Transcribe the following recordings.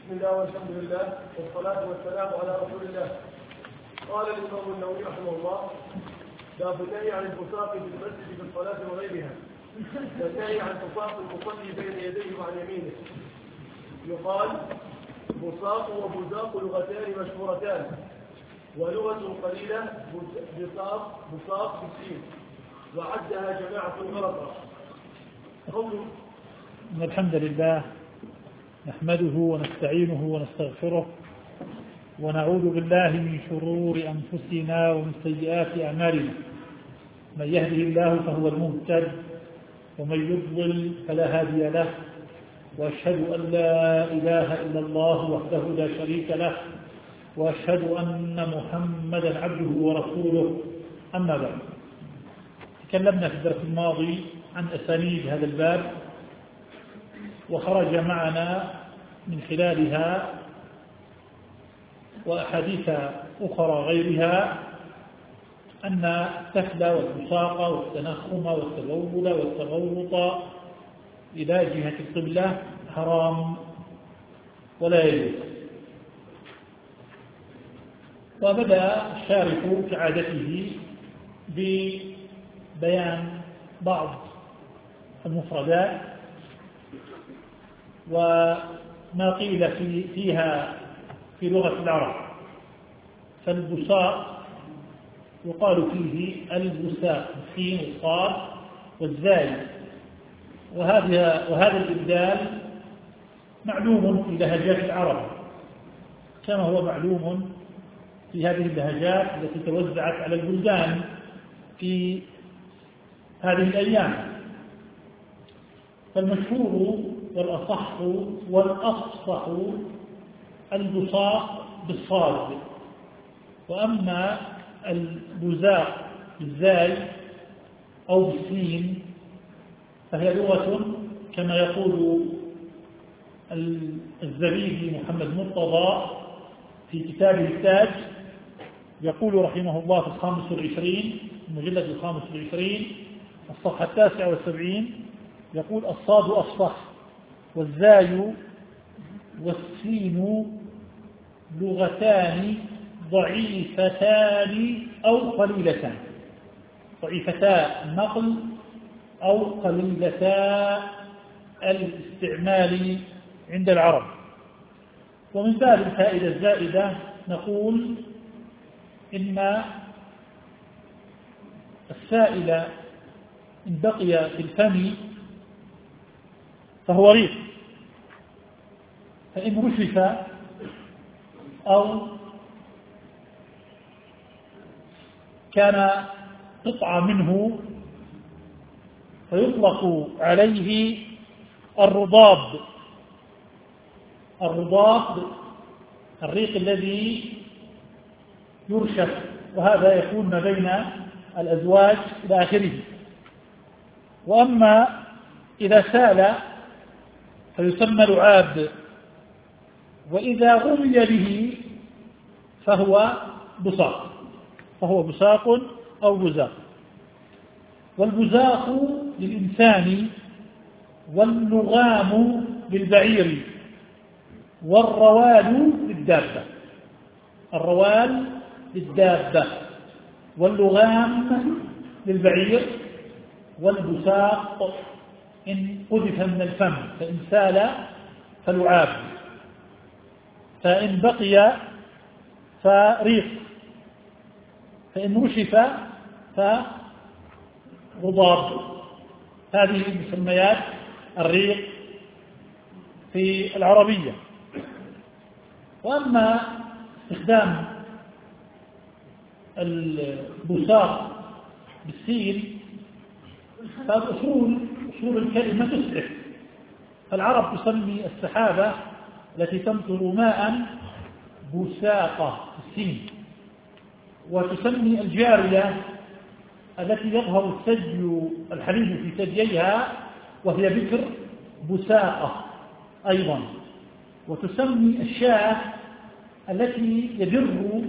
بسم الله والحمد لله والصلاة والسلام على رسول الله. قال الإمام النووي رحمه الله: باب النهي عن البصاق في المسجد في الصلاة وغيرها. والنهي عن بصاق المصلي بين يديه وعن يمينه. يقال بصاق وبزاق لغتان مشهورتان، ولغة قليلة بصاق بالسين، وعدها جماعة غلطة. قوله: الحمد لله نحمده ونستعينه ونستغفره ونعوذ بالله من شرور أنفسنا ومن سيئات أعمالنا. من يهده الله فهو المهتد ومن يضلل فلا هادي له، وأشهد أن لا إله إلا الله وحده لا شريك له، وأشهد أن محمدا عبده ورسوله. أما بعد، تكلمنا في الدرس الماضي عن أسانيد هذا الباب، وخرج معنا من خلالها وأحاديث أخرى غيرها أن التفل والبصاق والتنخم والتبول والتغوط إلى جهة القبلة حرام ولا يجوز. وبدأ الشارح كعادته ببيان بعض المفردات وما قيل فيها في لغة العرب. فالبصاق يقال فيه البساق بالسين والصاد والزاي، وهذا الإبدال معلوم في لهجات العرب كما هو معلوم في هذه اللهجات التي توزعت على البلدان في هذه الأيام. فالمشهور والأصح والأفصح البصاق بالصاد، وأما البزاق بالزاي أو بالسين فهي لغة كما يقول الزبيدي محمد مرتضى في كتابه التاج. يقول رحمه الله في 25 المجلد 25 الصفحة 79، يقول: الصاد أفصح والزاي والسين لغتان ضعيفتان أو قليلتان، ضعيفتا النقل أو قليلتا الاستعمال عند العرب. ومن باب الفائدة الزائدة نقول إن السائل إن بقي في الفم فهو ريق، فإن رشف أو كان قطعة منه فيطلق عليه الرضاب. الريق الذي يرشف، وهذا يكون ما بين الأزواج إلى آخره. وأما إذا سال فيسمى لعاب، وإذا غمي به فهو بصاق أو بزاق. والبزاق للإنسان، واللغام للبعير، والروال للدابة، واللغام للبعير، والبساق إن قذف من الفم فإن سال فلعاب، فإن بقي فريق، فإن رشف فرضاب. هذه مسميات الريق في العربية. وأما استخدام البساق بالسين فأصول الكلمة تسعف. فالعرب تسمي السحابة التي تمطر ماء بساقة بالسين، وتسمي الجارية التي يظهر الحليب في ثدييها وهي بكر بساقة أيضا، وتسمي الشاة التي يدر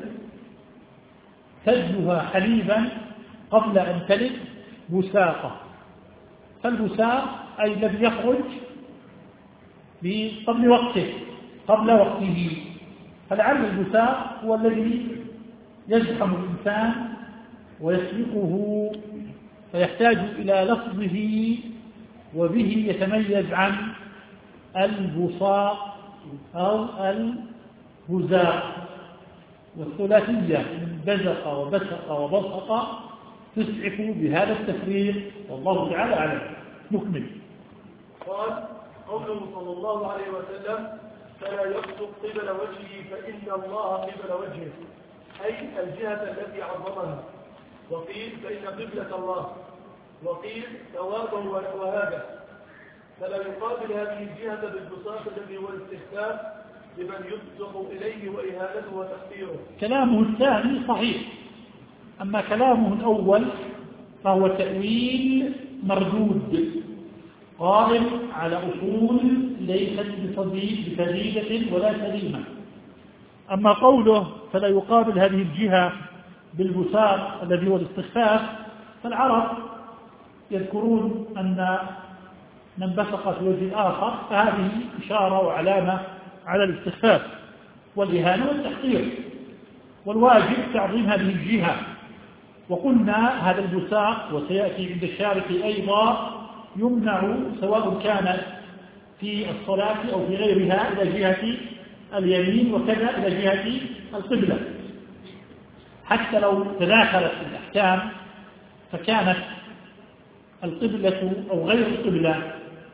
ثديها حليبا قبل أن تلد بساقة. فالبساق أي الذي يخرج قبل قبل وقته. فلعل البساق هو الذي يزحم الإنسان ويسبقه فيحتاج إلى لفظه وبه يتميز عن البصاق أو البزاق. والثلاثية من بزق وبسق وبصق تسعف بهذا التفريق، والله تعالى أعلم. نكمل. قال قوله صلى الله عليه وسلم: فلا يبصق قبل وجهه فإن الله قبل وجهه، أي الجهة التي عظمها. وقيل فإن قبلة الله، وقيل ثوابه وهذا. فلا يقابل هذه الجهة بالبساط الذي هو الاستخفاف لمن يبصق إليه وإهانته وتحقيره. كلامه الثاني صحيح، أما كلامه الأول فهو تأويل مردود قائم على أصول ليست بسديدة ولا سليمة. أما قوله فلا يقابل هذه الجهة بالبساط الذي هو الاستخفاف، فالعرب يذكرون أن من بصق في وجه الآخر فهذه إشارة وعلامة على الاستخفاف والإهانة والتحقير، والواجب تعظيم هذه الجهة. وقلنا هذا البساق وسيأتي عند الشارح أيضا يمنع سواء كانت في الصلاة أو في غيرها إلى جهة اليمين وكذا إلى جهة القبلة، حتى لو تداخلت الأحكام فكانت القبلة أو غير القبلة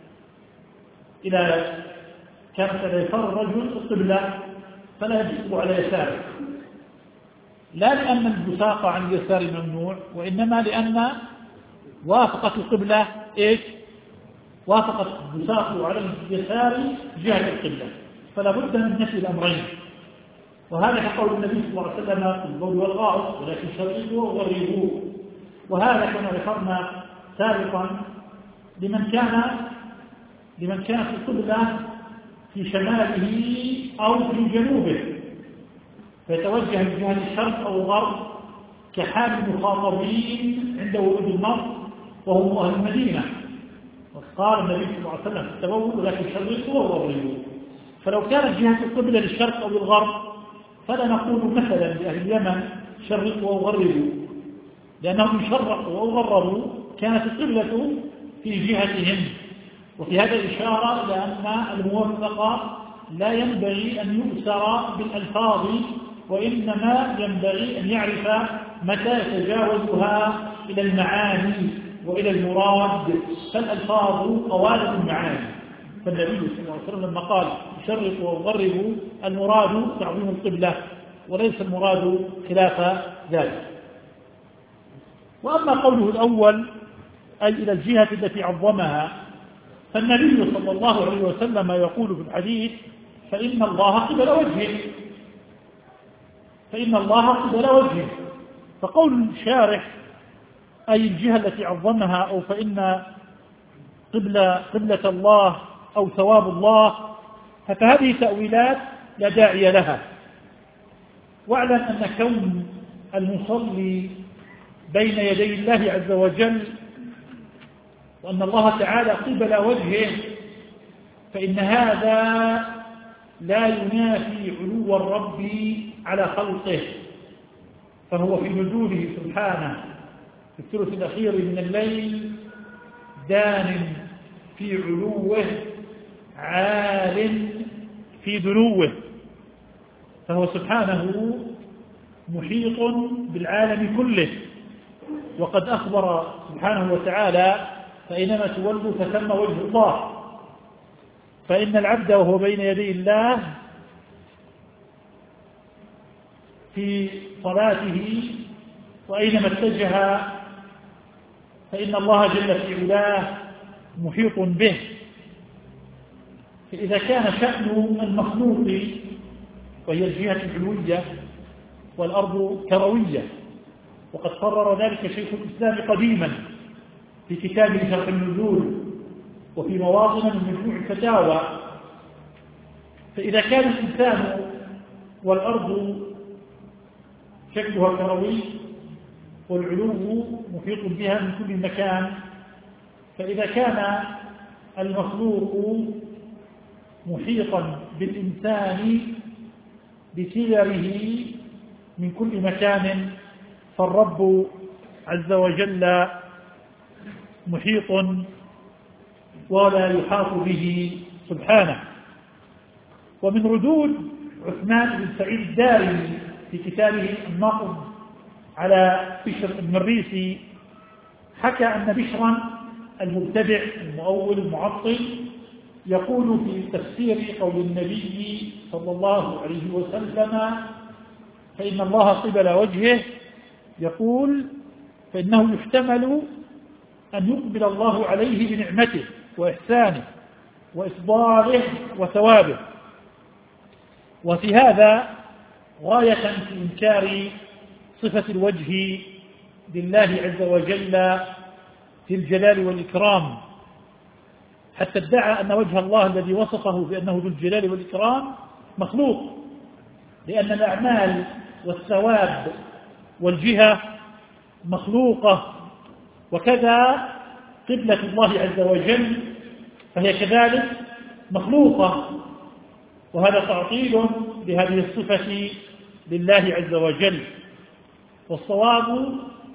إلى كانت إذا يفر الرجل القبلة فلا يبصق على يساره، لا لأن البساق عن اليسار ممنوع، وإنما لأن وافقت القبلة إيش؟ وافقت البساق على اليسار جهة القبلة، فلا بد من نفي الأمرين. وهذا كقول النبي صلى الله عليه وسلم في البول والغائط: ولكن شرقوا وغربوا. وهذا كما ذكرنا سابقا لمن كانت القبلة في شماله أو في جنوبه فيتوجه من جهة الشرق أو الغرب كحال المخاطبين عند ورود النص وهم أهل المدينة. وقال النبي صلى الله عليه وسلم: التبول ولكن شرقوا وغربوا. فلو كانت جهة القبلة للشرق أو للغرب فلا نقول مثلا لأهل اليمن شرقوا وغربوا، لأنهم إن شرقوا أو غربوا كانت القبلة في جهتهم. وفي هذا الإشارة إلى أن الموفق لا ينبغي أن يؤثر بالألفاظ، وإنما ينبغي أن يعرف متى يتجاوزها إلى المعاني وإلى المراد، فالألفاظ قوالب المعاني. فالنبي صلى الله عليه وسلم لما قال شرقوا وغربوا المراد تعظيم القبلة وليس المراد خلاف ذلك. وأما قوله الأول أي إلى الجهة التي عظمها، فالنبي صلى الله عليه وسلم يقول في الحديث: فإن الله قبل وجهه، فإن الله قبل وجهه. فقول الشارح أي الجهة التي عظمها أو فإن قبلة الله أو ثواب الله، فهذه تأويلات لا داعي لها. واعلم أن كون المصلي بين يدي الله عز وجل وأن الله تعالى قبل وجهه فإن هذا لا ينافي علو الرب على خلقه، فهو في نزوله سبحانه في الثلث الأخير من الليل دان في علوه عال في دنوه، فهو سبحانه محيط بالعالم كله. وقد أخبر سبحانه وتعالى: فإنما تولوا فثم وجه الله. فإن العبد وهو بين يدي الله في صلاته وأينما اتجه فإن الله جل في علاه محيط به. فإذا كان شأن المخلوق وهي الجهة العلوية والأرض كروية، وقد قرر ذلك شيخ الإسلام قديما في كتابه شرح النزول وفي مواطن من مجموع الفتاوى، فإذا كان الإنسان والأرض شكلها كروي والعلو محيط بها من كل مكان، فإذا كان المخلوق محيطا بالإنسان بسيره من كل مكان، فالرب عز وجل محيط ولا يحاط به سبحانه. ومن ردود عثمان بن سعيد الدارمي في كتابه النقد على بشر المريسي حكى أن بشرا المبتدع المؤول المعطل يقول في تفسير قول النبي صلى الله عليه وسلم فإن الله قبل وجهه، يقول فإنه يحتمل أن يقبل الله عليه بنعمته وإحسانه وإفضاله وثوابه، وفي هذا غاية في إنكار صفة الوجه لله عز وجل في الجلال والإكرام، حتى ادعى أن وجه الله الذي وصفه بأنه ذو الجلال والإكرام مخلوق، لأن الأعمال والثواب والجهة مخلوقة، وكذا قبلة الله عز وجل فهي كذلك مخلوقة، وهذا تعطيل لهذه الصفة لله عز وجل. والصواب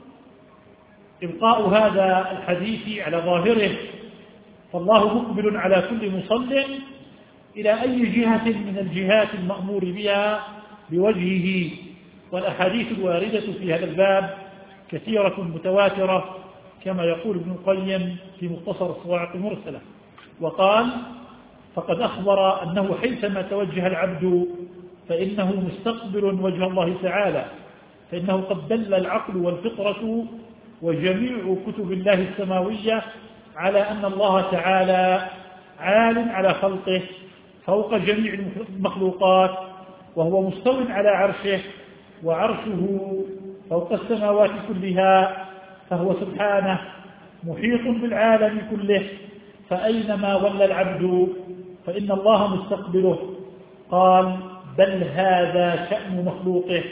إبقاء هذا الحديث على ظاهره، فالله مقبل على كل مصل إلى أي جهة من الجهات المأمور بها بوجهه، والأحاديث الواردة في هذا الباب كثيرة متواترة كما يقول ابن القيم في مختصر الصواعق المرسلة، وقال فقد أخبر أنه حيثما توجه العبد فإنه مستقبل وجه الله تعالى، فإنه قد دل العقل والفطرة وجميع كتب الله السماوية على أن الله تعالى عال على خلقه فوق جميع المخلوقات، وهو مستو على عرشه، وعرشه فوق السماوات كلها، فهو سبحانه محيط بالعالم كله، فأينما ولى العبد فإن الله مستقبله. قال بل هذا شأن مخلوقه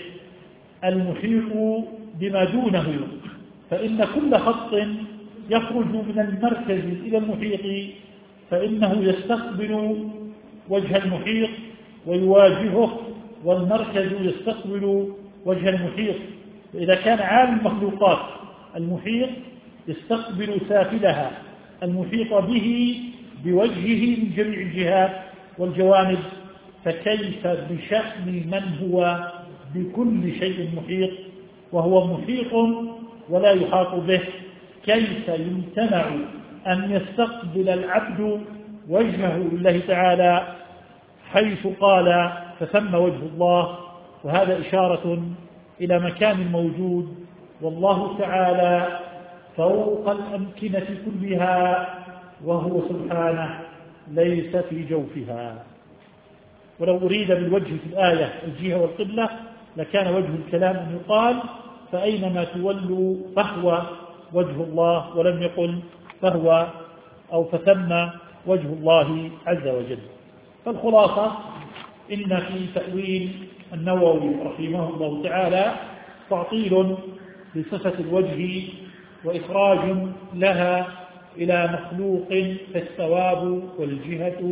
المحيط بما دونه، فإن كل خط يخرج من المركز إلى المحيط فإنه يستقبل وجه المحيط ويواجهه، والمركز يستقبل وجه المحيط. فإذا كان عالم المخلوقات المحيط يستقبل سافلها المحيط به بوجهه من جميع الجهات والجوانب، فكيف بشأن من هو بكل شيء محيط وهو محيط ولا يحاط به؟ كيف يمتنع أن يستقبل العبد وجهه لله تعالى حيث قال فثم وجه الله؟ وهذا إشارة إلى مكان موجود، والله تعالى فوق الأمكنة كلها، وهو سبحانه ليس في جوفها. ولو أريد بالوجه في الآية الجهة والقبلة لكان وجه الكلام أن يقال فأينما تولوا فهو وجه الله، ولم يقل فهو أو فثم وجه الله عز وجل. فالخلاصة إن في تأويل النووي رحمه الله تعالى تعطيل لصفة الوجه وإخراج لها إلى مخلوق، فالثواب والجهة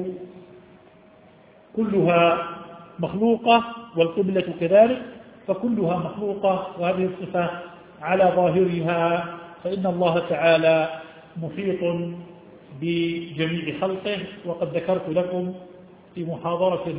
كلها مخلوقة والقبلة كذلك، فكلها مخلوقة، وهذه الصفة على ظاهرها، فإن الله تعالى محيط بجميع خلقه. وقد ذكرت لكم في محاضرة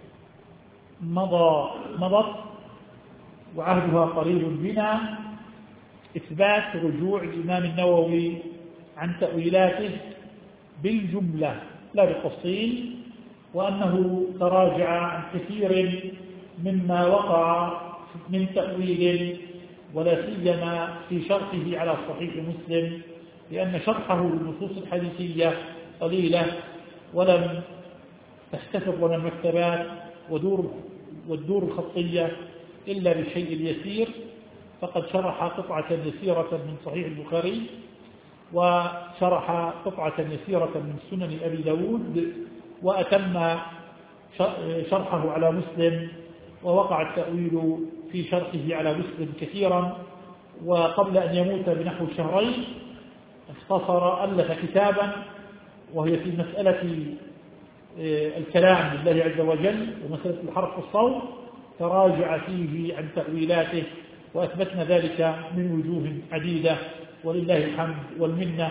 مضت وعهدها قريب بنا إثبات رجوع الإمام النووي عن تأويلاته بالجملة لا بالتفصيل، وأنه تراجع عن كثير مما وقع من تأويل، ولا سيما في شرحه على صحيح مسلم، لأن شرحه للنصوص الحديثية قليلة ولم تستفر من المكتبات والدور الخطية إلا بالشيء اليسير، فقد شرح قطعة يسيرة من صحيح البخاري، وشرح قطعة يسيرة من سنن أبي داود، وأتم شرحه على مسلم، ووقع التأويل في شرحه على مسلم كثيرا. وقبل أن يموت بنحو شهرين ألف كتابا، وهي في مسألة الكلام لله عز وجل ومسألة الحرف والصوت تراجع فيه عن تأويلاته، وأثبتنا ذلك من وجوه عديدة ولله الحمد والمنة.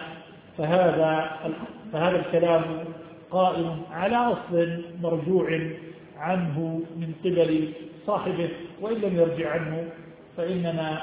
فهذا الكلام قائم على أصل مرجوع عنه من قبل صاحبه، وإن لم يرجع عنه فإن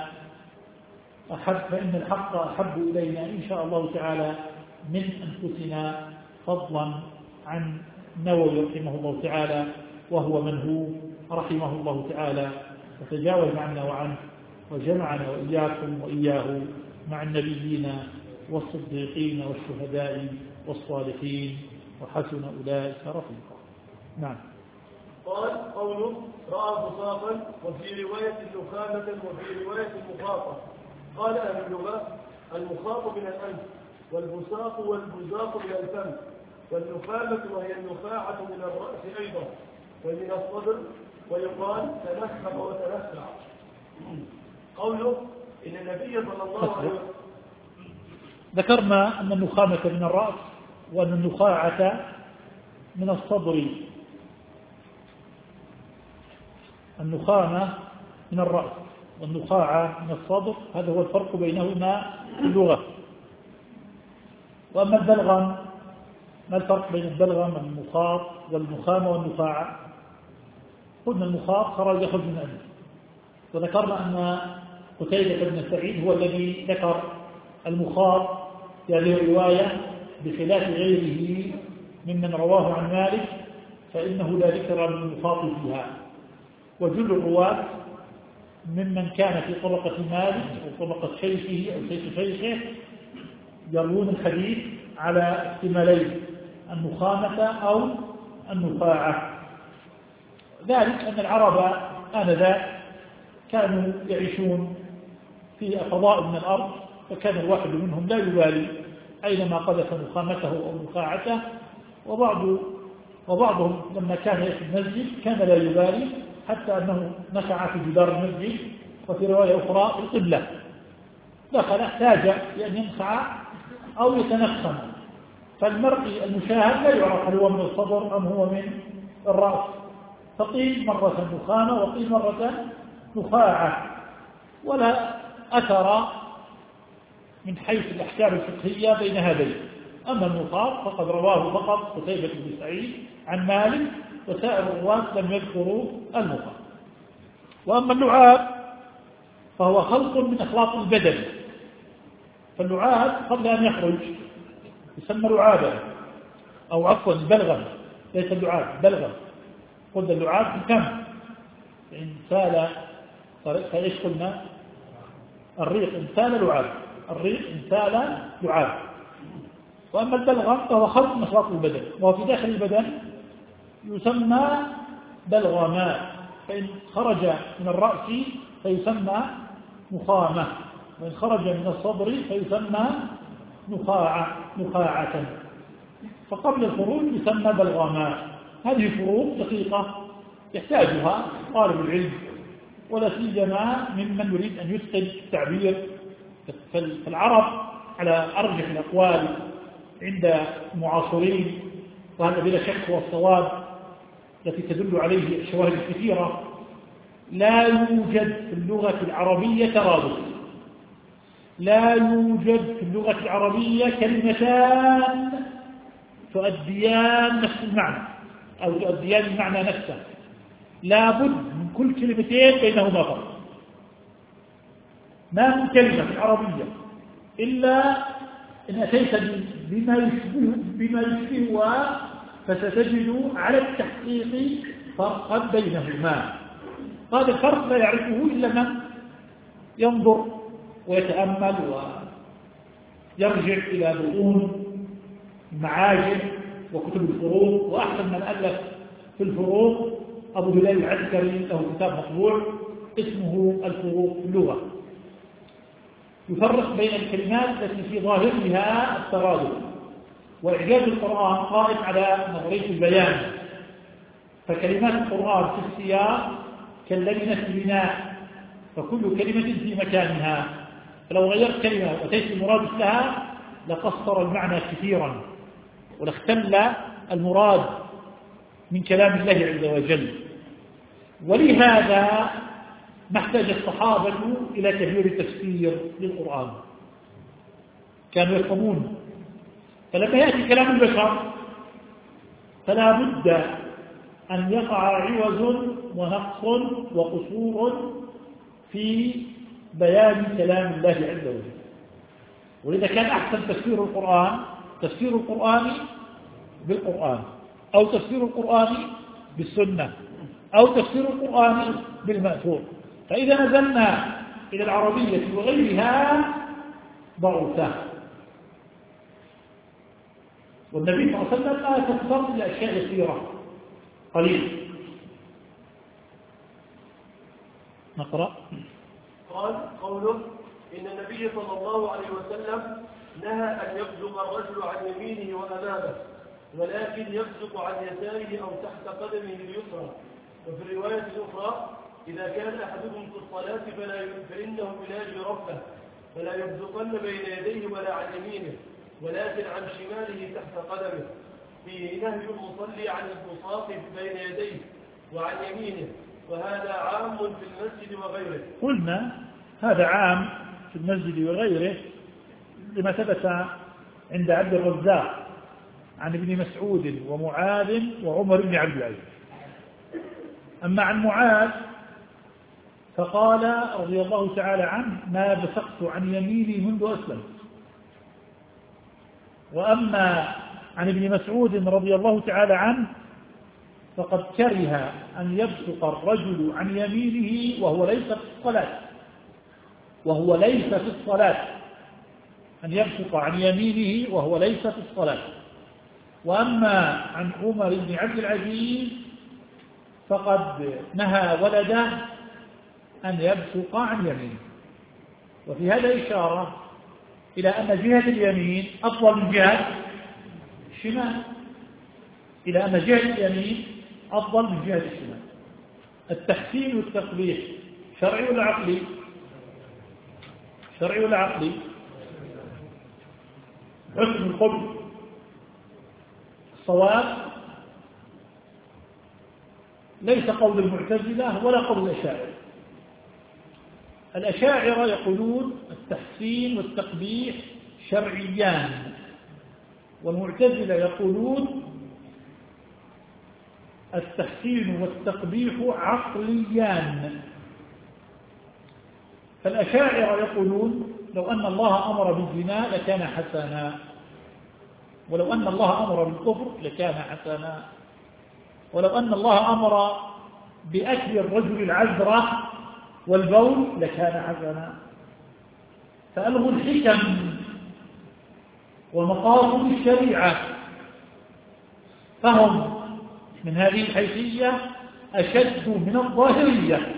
الحق أحب إلينا إن شاء الله تعالى من أنفسنا، فضلا عن النووي رحمه الله تعالى وهو من هو رحمه الله تعالى، وتجاوز عنا وعنه وجمعنا وإياكم وإياه مع النبيين والصديقين والشهداء والصالحين وحسن أولئك رفيقا. نعم. قال قوله رأى بصاقا، وفي رواية نخامة، وفي رواية مخاطة. قال أهل اللغة المخاط من الأنف، والبصاق والبزاق من الفم، والنخامة وهي النخاعة من الرأس أيضا، ومن الصدر، ويقال تنخم وتنخع. قوله إن النبي صلى الله عليه وسلم ذكرنا أن النخامة من الرأس، وأن النخاعة من الصدر. النخامة من الرأس والنخاعة من الصدر، هذا هو الفرق بينهما في اللغة. وأما البلغم، ما الفرق بين البلغم والمخاط والنخامة والنخاعة؟ قلنا المخاط يخرج من الأنف، وذكرنا أن قتيبة بن سعيد هو الذي ذكر المخاط في هذه الرواية بخلاف غيره ممن رواه عن مالك، فإنه لا ذكر للمخاط فيها. وجل الرواة ممن كان في طبقة مالك أو طبقة شيخه أو شيخ شيخه يروون الحديث على احتمالين، النخامة أو النخاعة. ذلك أن العرب آنذاك كانوا يعيشون في فضاء من الأرض، فكان الواحد منهم لا يبالي أينما قذف نخامته أو نخاعته، وبعضهم لما كان يأتي المسجد كان لا يبالي حتى أنه نخع في جدار المسجد، وفي رواية أخرى القبلة دخل احتاج لأن ينخع أو يتنخم. فالمرء المشاهد لا يعرف هل هو من الصدر أم هو من الرأس، فقيل مرة نخامة وقيل مرة نخاعة، ولا أثر من حيث الأحكام الفقهية بين هذين. أما النخاط فقد رواه فقط قتيبة بن سعيد عن مالك، وسائر الرواة لم يذكروا النخاط. وأما اللعاب فهو خلق من أخلاق البدن، فاللعاب قبل أن يخرج يسمى لعابا، أو عفوا البلغم، ليس اللعاب بلغم. قلنا اللعاب في الكم، إن سال فإيش قلنا؟ الريق إن سال لعاب، الريق إن سال لعاب. وأما البلغم فهو خلق من أخلاق البدن، وهو في داخل البدن يسمى بلغما، فإن خرج من الرأس فيسمى نخامة، وإن خرج من الصدر فيسمى نخاعة، فقبل الخروج يسمى بلغما. هذه فروق دقيقة يحتاجها طالب العلم، ولا سيما ممن يريد أن يتقن التعبير. فالعرب على أرجح الأقوال عند المعاصرين، وهذا بلا شك هو الصواب التي تدل عليه الشواهد الكثيرة، لا يوجد في اللغة العربية ترادف، لا يوجد في اللغة العربية كلمتان تؤديان نفس المعنى أو تؤديان المعنى نفسه، لا بد من كل كلمتين بينهما فرق. ما من كلمة في العربية إلا إن أتيت بما يشبهها فستجد على التحقيق فرقا بينهما. هذا الفرق لا يعرفه إلا من ينظر ويتأمل ويرجع إلى بطون المعاجم وكتب الفروق. وأحسن من ألف في الفروق أبو هلال العسكري، له كتاب مطبوع اسمه الفروق في اللغة، يفرق بين الكلمات التي في ظاهرها الترادف. وإعجاز القرآن قائم على نظرية البيان، فكلمات القرآن في السياق كاللبنة في البناء، فكل كلمة في مكانها، فلو غيرت كلمة وأتيت المراد لها لقصر المعنى كثيرا، ولاختل المراد من كلام الله عز وجل. ولهذا ما احتاج الصحابة إلى كثير تفسير للقرآن، كانوا يفهمون. فلما يأتي كلام البشر فلا بد أن يقع عوز ونقص وقصور في بيان كلام الله عز وجل. وإذا كان أحسن تفسير القرآن تفسير القرآن بالقرآن، أو تفسير القرآن بالسنة، أو تفسير القرآن بالمأثور. فإذا نزلنا إلى العربية وغيرها ضعفا. والنبي صلى الله عليه وسلم لا تختصر لأشياء يسيرة قليل. نقرأ. قال قوله إن النبي صلى الله عليه وسلم نهى أن يبزق الرجل عن يمينه وأمامه، ولكن يبزق عن يساره أو تحت قدمه اليسرى. وفي الرواية الأخرى إذا كان أحدكم في الصلاة فإنه يناجي ربه فلا يبزقن بين يديه ولا عن يمينه ولكن عن شماله تحت قدمه. فيه نهي المصلي عن البساط بين يديه وعن يمينه، وهذا عام في المسجد وغيره. قلنا هذا عام في المسجد وغيره لما ثبت عند عبد الرزاق عن ابن مسعود ومعاذ وعمر بن عبد العزيز. أما عن معاذ فقال رضي الله تعالى عنه ما بسقت عن يميني منذ أسلم. وأما عن ابن مسعود رضي الله تعالى عنه فقد كره أن يبسق الرجل عن يمينه وهو ليس في الصلاة أن يبسق عن يمينه وهو ليس في الصلاة. وأما عن عمر بن عبد العزيز فقد نهى ولده أن يبسق عن يمينه. وفي هذا إشارة إلى أن جهة اليمين أفضل من جهة الشمال، إلى أن جهة اليمين أفضل من جهة الشمال. التحسين والتقبيح شرعي ولا عقلي؟ شرعي ولا عقلي؟ حسن الخلق الصواب ليس قول المعتزلة ولا قول الأشاعرة. الأشاعرة يقولون التحسين والتقبيح شرعيان، والمعتزلة يقولون التحسين والتقبيح عقليان. فالأشاعرة يقولون لو أن الله أمر بالزنا لكان حسنا، ولو أن الله أمر بالكفر لكان حسنا، ولو أن الله أمر بأكل الرجل العذرة والبول لكان حسنا. فألغوا الحكم ومقاصد الشريعة، فهم من هذه الحيثية أشد من الظاهرية.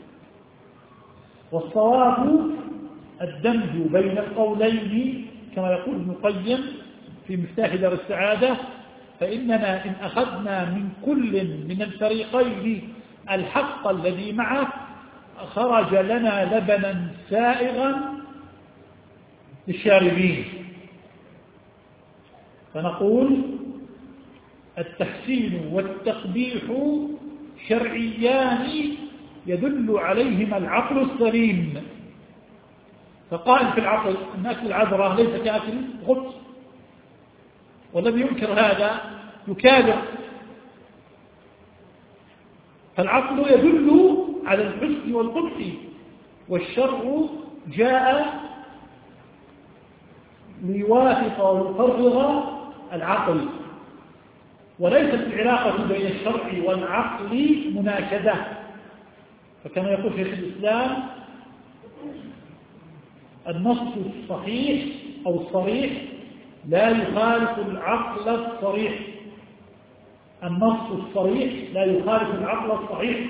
والصواب الدمج بين القولين كما يقول ابن القيم في مفتاح دار السعادة. فإننا إن أخذنا من كل من الفريقين الحق الذي معه خرج لنا لبنا سائغا للشاربين. فنقول التحسين والتقبيح شرعيان يدل عليهما العقل السليم. فقائل في العقل أن أكل العذرة ليس كأكل خبز، والذي ينكر هذا يكابر. فالعقل يدل على الحسن والقبح، والشرع جاء ليوافق ويقرر العقل، وليست العلاقة بين الشرع والعقل مناكدة. فكما يقول شيخ الإسلام النص الصحيح أو الصريح لا يخالف العقل الصريح. النص الصريح لا يخالف العقل الصحيح.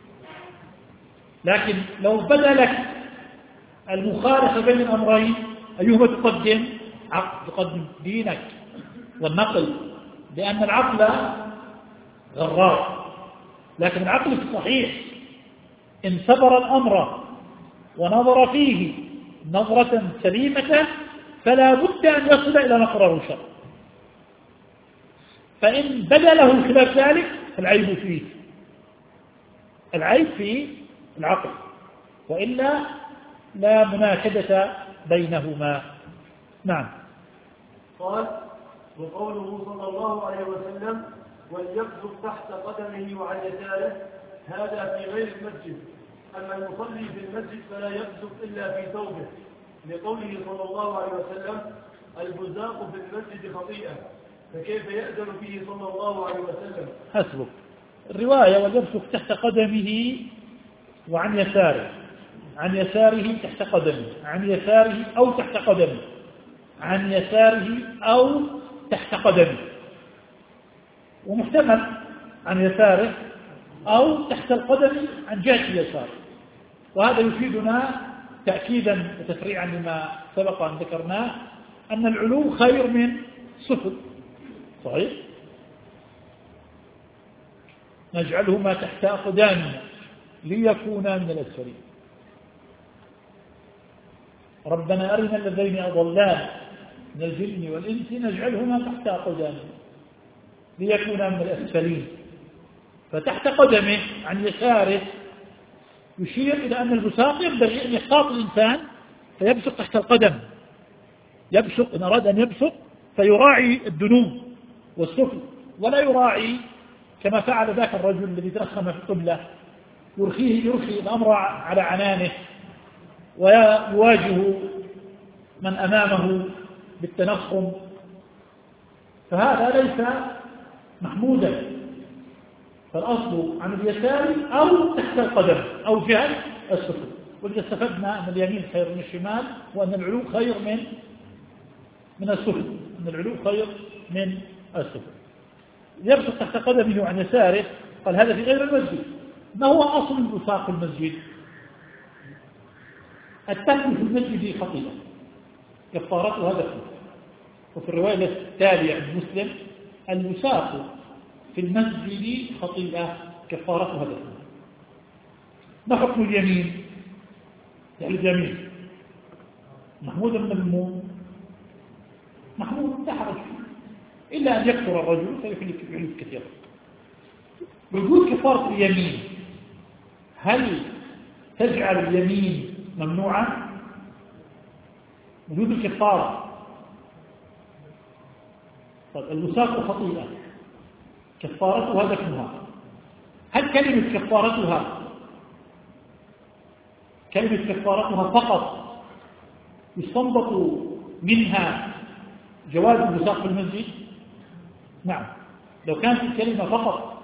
لكن لو بدا لك المخالفة بين الأمرين أيهما تقدم؟ تقدم دينك والنقل، لأن العقل غرار. لكن العقل الصحيح إن صبر الأمر ونظر فيه نظرة سليمة فلا بد أن يصل إلى مقرر الشرع. فإن بدا له خلاف ذلك العيب فيه، العيب في العقل، وإلا لا مناشدة بينهما. نعم. قال: وقوله صلى الله عليه وسلم: وليبزق تحت قدمه وعن يساره، هذا في غير المسجد. أما المصلي في المسجد فلا يبزق إلا في ثوبه، لقوله صلى الله عليه وسلم: البزاق في المسجد خطيئة، فكيف يأذن فيه صلى الله عليه وسلم؟ حسبك. الرواية: وليبزق تحت قدمه وعن يساره، عن يساره تحت قدمه، عن يساره أو تحت قدمه، عن يساره أو تحت قدمه، ومحتمل عن يساره أو تحت القدم عن جهة اليسار. وهذا يفيدنا تأكيدا وتفريعا لما سبق أن ذكرناه، أن العلو خير من السفل. صحيح؟ نجعلهما تحت أقدامنا ليكونا من الأسفلين. ربنا أرنا الذين أضلانا من الجن والإنس نجعلهما تحت أقدامنا ليكونا من الأسفلين. فتحت قدمه عن يساره يشير إلى أن البساق ينبغي أن يحتاط الإنسان فيبسق تحت القدم، يبسق إن أراد أن يبسق فيراعي الدنو والسفل، ولا يراعي كما فعل ذاك الرجل الذي ترخم في القبلة، يرخي الأمر على عنانه ويواجه من أمامه بالتنخم، فهذا ليس محمودا. فالأصل عن اليسار أو تحت القدم أو جهة السفل. وإذا استفدنا أن اليمين خير من الشمال، وأن العلو خير من السفل، أن العلو خير من السفل. يبسط تحت قدمه عن يساره، قال هذا في غير المسجد. ما هو أصل البساق في المسجد؟ الترك في المسجد خطيئة كفارتها دفن. وفي الرواية التالية عن مسلم: البساق في المسجد خطيئة كفارتها دفن. ما حكم اليمين؟ يعني اليمين محمود من الموم، محمود لا حرج فيه، إلا أن يكثر الرجل فيحلف كثيرا. وجود كفارة اليمين هل تجعل اليمين ممنوعا؟ وجود الكفارة. طيب البساق خطيئة كفارتها دفنها. هل كلمة كفارتها فقط يستنبط منها جواز البساق في المسجد؟ نعم. لو كانت الكلمة فقط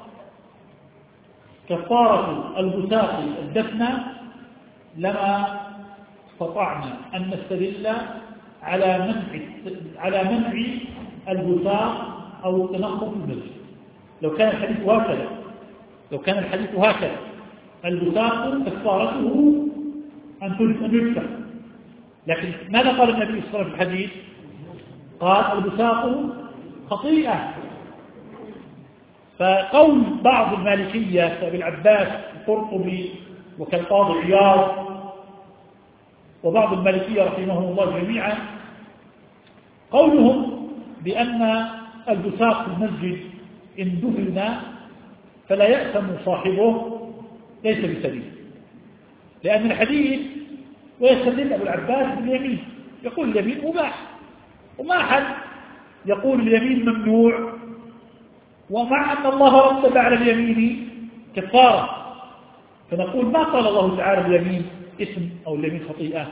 كفارة البساق الدفن لما استطعنا أن نستدل على منع البساق أو التنخم في المسجد. لو كان الحديث هكذا البساق كفارته أن يدفن. لكن ماذا قال النبي صلى الله عليه وسلم في الحديث؟ قال البساق خطيئة. فقول بعض المالكية كأبي العباس القرطبي وكالقاضي عياض وبعض المالكية رحمهم الله جميعا، قولهم بأن البساق في المسجد إن دفن فلا يأثم صاحبه ليس بسبيل، لأن الحديث ويستدل أبو العباس باليمين، يقول اليمين مباح، وما أحد يقول اليمين ممنوع، ومع أن الله رتب على اليمين كفارة، فنقول ما قال الله تعالى اليمين اسم أو اليمين خطيئة.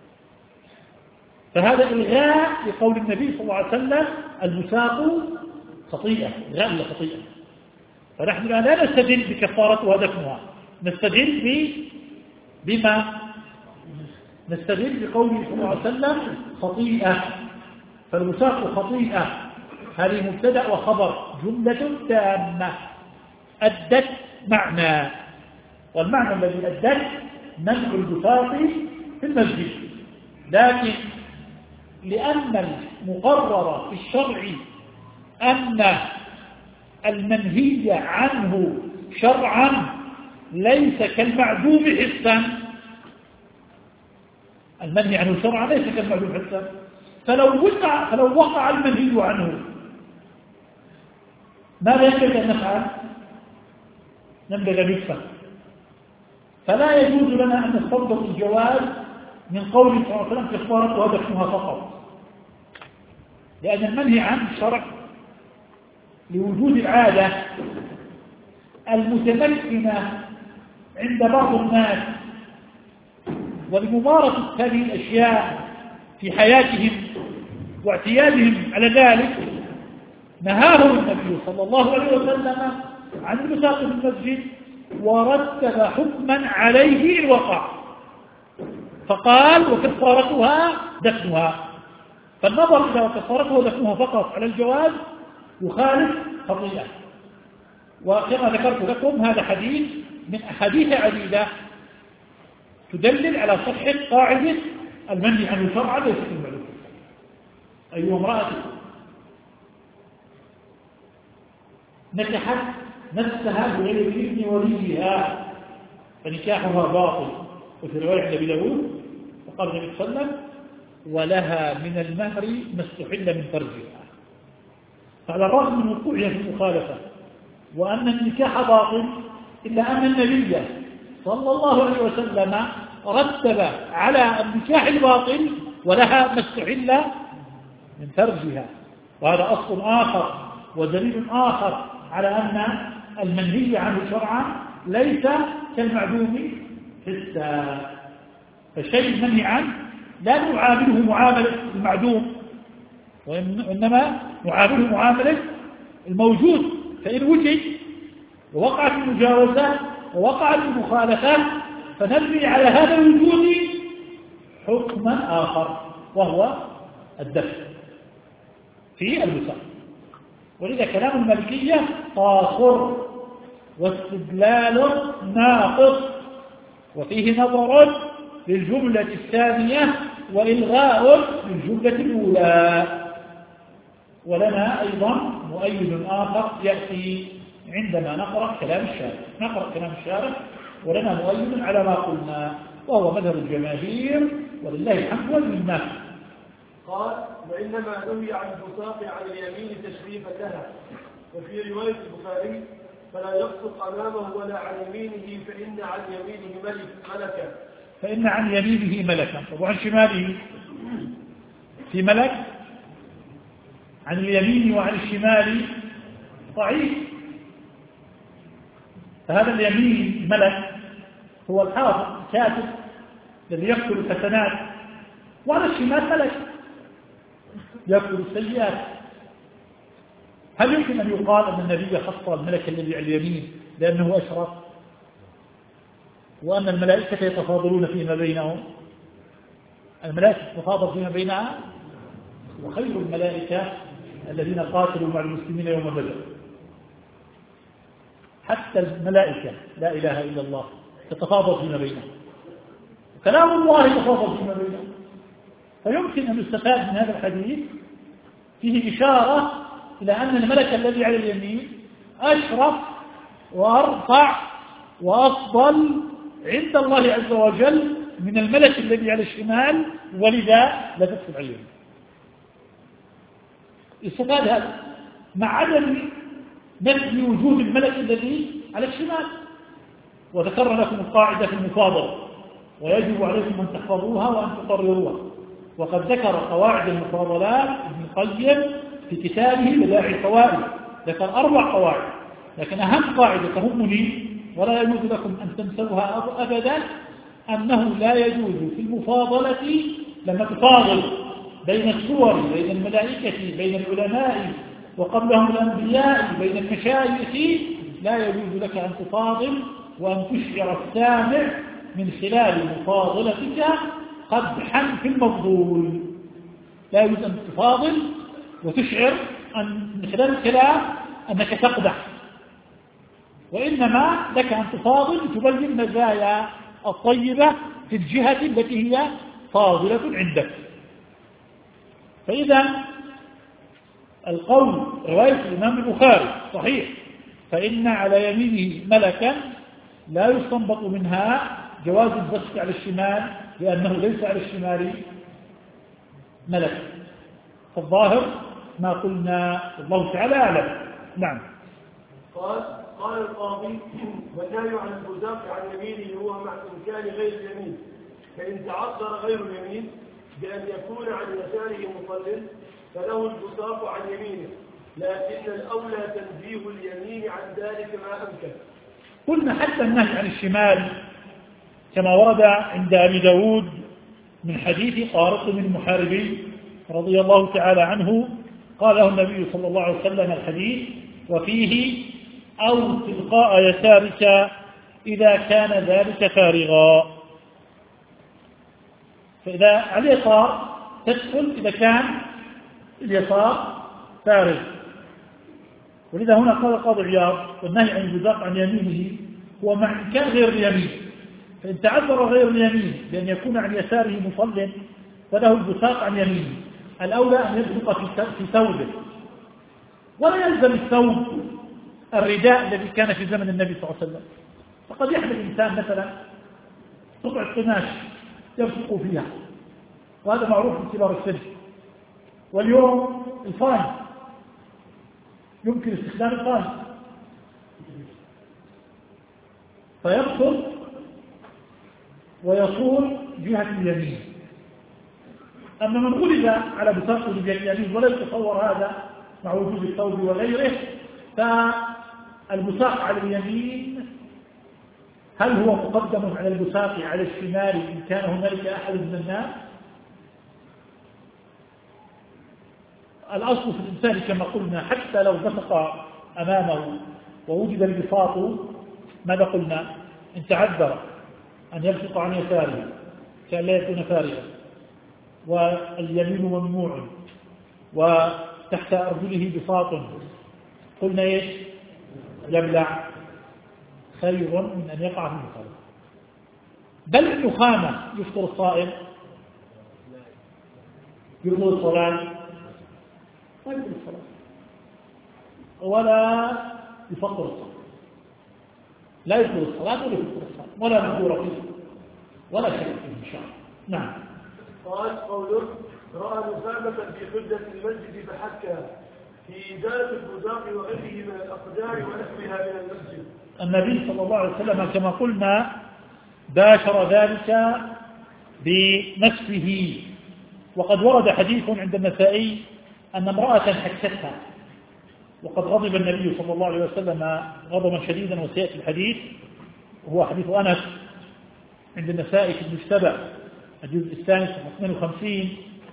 فهذا إلغاء لقول النبي صلى الله عليه وسلم البساق خطيئة، إلغاء لخطيئة. فنحن لا نستدل بكفارتها دفنها، نستدل بما نستدل بقوله صلى الله عليه وسلم خطيئة. فالبساق خطيئة هذه مبتدأ وخبر جملة تامة أدت معنى، والمعنى الذي أدت منع البساط في المسجد. لكن لأن المقرر في الشرع أن المنهي عنه شرعا ليس كالمعدوم حسا، المنهي عنه شرعا ليس كالمعدوم حسا، فلو وقع المنهي عنه ماذا يجب أن نفعل؟ نبلغ نفسه. فلا يجوز لنا أن نستنبط الجواز من قول صلى الله عليه وسلم في الصورة وهذا اسمها فقط، لأن المنهي عنه الشرع لوجود العادة المتمكنة عند بعض الناس ولممارسة هذه الأشياء في حياتهم واعتيادهم على ذلك. نهاهم النبي صلى الله عليه وسلم عن البساط في المسجد ورتب حكما عليه إن وقع، فقال وكفارتها دفنها. فالنظر إذا وكفارتها دفنها فقط على الجواز يخالف خطيئة. وكما ذكرت لكم هذا حديث من أحاديث عديدة تدلل على صحة قاعدة المنهي عنه شرعا ليس في المعلوم. أيها امرأة نكحت نفسها بغير إذن وليها فنكاحها باطل. وفي رواية النبي داود وقال النبي صلى الله عليه وسلم ولها من المهر ما استحل من فرجها. فعلى الرغم من وقوعها في المخالفة وأن النكاح باطل إلا أن النبي صلى الله عليه وسلم رتب على النكاح الباطل ولها ما استحل من فرجها. وهذا أصل آخر ودليل آخر على أن المنهي عنه شرعا ليس كالمعدوم حسا. فالشيء المنهي عنه لا نعامله معاملة المعدوم وإنما نعامله معاملة الموجود. فإن وجد ووقعت المجاوزة ووقعت المخالفة فنبني على هذا الوجود حكما آخر وهو الدفع في الوسط. ولذا كلام المالكية قاصر واستدلال ناقص وفيه نظر للجملة الثانية وإلغاء للجملة الأولى. ولنا أيضا مؤيد آخر يأتي عندما نقرأ كلام الشارع. نقرأ كلام الشارع ولنا مؤيد على ما قلنا وهو مذهب الجماهير ولله الحمد والمنة. قال وإنما نهي عن البساط عن اليمين تشريفا لها. وفي رواية البخاري فلا يبصق أمامه ولا عن يمينه فإن عن يمينه ملكا. فإن عن يمينه ملكا. طب وعن شماله في ملك؟ عن اليمين وعن الشمال ضعيف. فهذا اليمين ملك هو الحافظ الكاتب الذي يكتب الحسنات، وعلى الشمال ملك يكتب السيئات. هل يمكن أن يقال أن النبي خص الملك الذي على اليمين لأنه أشرف وأن الملائكة يتفاضلون فيما بينهم؟ الملائكة تتفاضل فيما بينها، وخير الملائكة الذين قاتلوا مع المسلمين يوم بدر. حتى الملائكة لا إله إلا الله تتفاضل فيما بينهم، كلام الله يتفاضل فيما بينهم. فيمكن أن يستفاد من هذا الحديث فيه إشارة إلى أن الملك الذي على اليمين أشرف وأرفع وأفضل عند الله عز وجل من الملك الذي على الشمال، ولذا لا تكتب على اليمين. استفاد هذا مع عدم نفي وجود الملك الذي على الشمال. وذكرنا لكم القاعدة في المفاضلة ويجب عليكم أن تحفظوها وأن تقرروها. وقد ذكر قواعد المفاضلات ابن القيم في كتابه بدائع الفوائد، ذكر 4 قواعد، لكن أهم قاعدة تهمني ولا يجوز لكم أن تنسوها أبدا أنه لا يجوز في المفاضلة لما تفاضل بين الصور بين الملائكة بين العلماء وقبلهم الأنبياء بين المشايخ، لا يجوز لك أن تفاضل وأن تشعر السامع من خلال مفاضلتك قدحا في المفضول. لا يجوز أن تفاضل وتشعر أن من خلال الكلام أنك تقدح، وإنما لك أن تفاضل تبين المزايا الطيبة في الجهة التي هي فاضلة عندك. فإذا القول رواية الإمام البخاري صحيح، فإن على يمينه ملكا لا يستنبط منها جواز البسط على الشمال لأنه ليس على الشمال ملك. فالظاهر ما قلنا، الله تعالى أعلم. نعم. قال قال القاضي: والنهي عن البزاق عن يمينه هو مع إمكان غير اليمين، فإن تعذر غير اليمين بأن يكون عن يساره مصل فله البزاق عن يمينه، لكن الأولى تنزيه اليمين عن ذلك ما أمكن. قلنا حتى النهي عن الشمال كما ورد عند أبي داود من حديث طارق بن المحاربي رضي الله تعالى عنه، قال له النبي صلى الله عليه وسلم الحديث وفيه: أو تلقاء يسارك إذا كان ذلك فارغا. فإذا على اليسار تدخل إذا كان اليسار فارغ. ولذا هنا قال القاضي عياض: والنهي عن البزاق عن يمينه هو مع إمكان غير اليمين، فإن تعذر غير اليمين بأن يكون عن يساره مصل فله البزاق عن يمينه. الأولى أن يبزق في ثوبه، ولا يلزم الثوب الرداء الذي كان في زمن النبي صلى الله عليه وسلم، فقد يحمل الإنسان مثلا قطعة قماش يبزق فيها، وهذا معروف في كبار السن. واليوم الفاين يمكن استخدام الفاين، فيبصر ويصول جهة اليمين. أما من غلب على بساطه جهة اليمين ولا يتصور هذا مع وجود الثوب وغيره، فالبساق على اليمين هل هو مقدم على البساق على الشمال إن كان هنالك أحد من الناس؟ الأصل في الإنسان كما قلنا حتى لو بسق أمامه ووجد البساط ماذا قلنا؟ إن تعذر أن يبسق عن يساره كأن لا يكون فارغا، واليمين ممنوع وتحت أرجله بساط، قلنا إيش؟ يبلع خير من أن يقع في البساط. بل النخامة يفطر الصائم، يفطر الصلاة، لا يفطر الصلاة ولا يفطر الصلاة، لا يفطر الصلاة ولا يفطر الصلاة ولا مذكورة فيه ولا شيء فيه إن شاء الله. نعم. قال قوله: رأى نخامة في حجة المسجد فحكها في إزالة البزاق وغيره من الأقدار ونحوها من المسجد. النبي صلى الله عليه وسلم كما قلنا باشر ذلك بنفسه، وقد ورد حديث عند النسائي أن امرأة حكتها، وقد غضب النبي صلى الله عليه وسلم غضبا شديدا، وسيأتي الحديث وهو حديث أنس عند النسائي في المجتبى الجزء الثاني صفحة 52.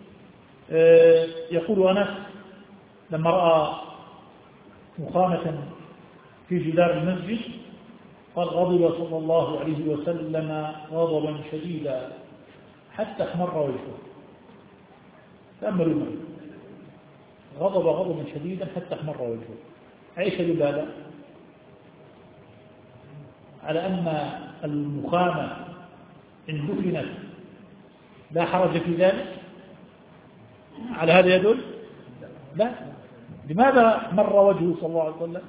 يقول أنس: لما رأى نخامة في جدار المسجد قال: غضب صلى الله عليه وسلم غضبا شديدا حتى احمر وجهه. تأملوا معي، غضب غضبا شديدا حتى احمر وجهه. ايش يدل هذا؟ على أن النخامة إن دفنت لا حرج في ذلك. على هذا يدل؟ لا. لماذا مر وجهه صلى الله عليه وسلم؟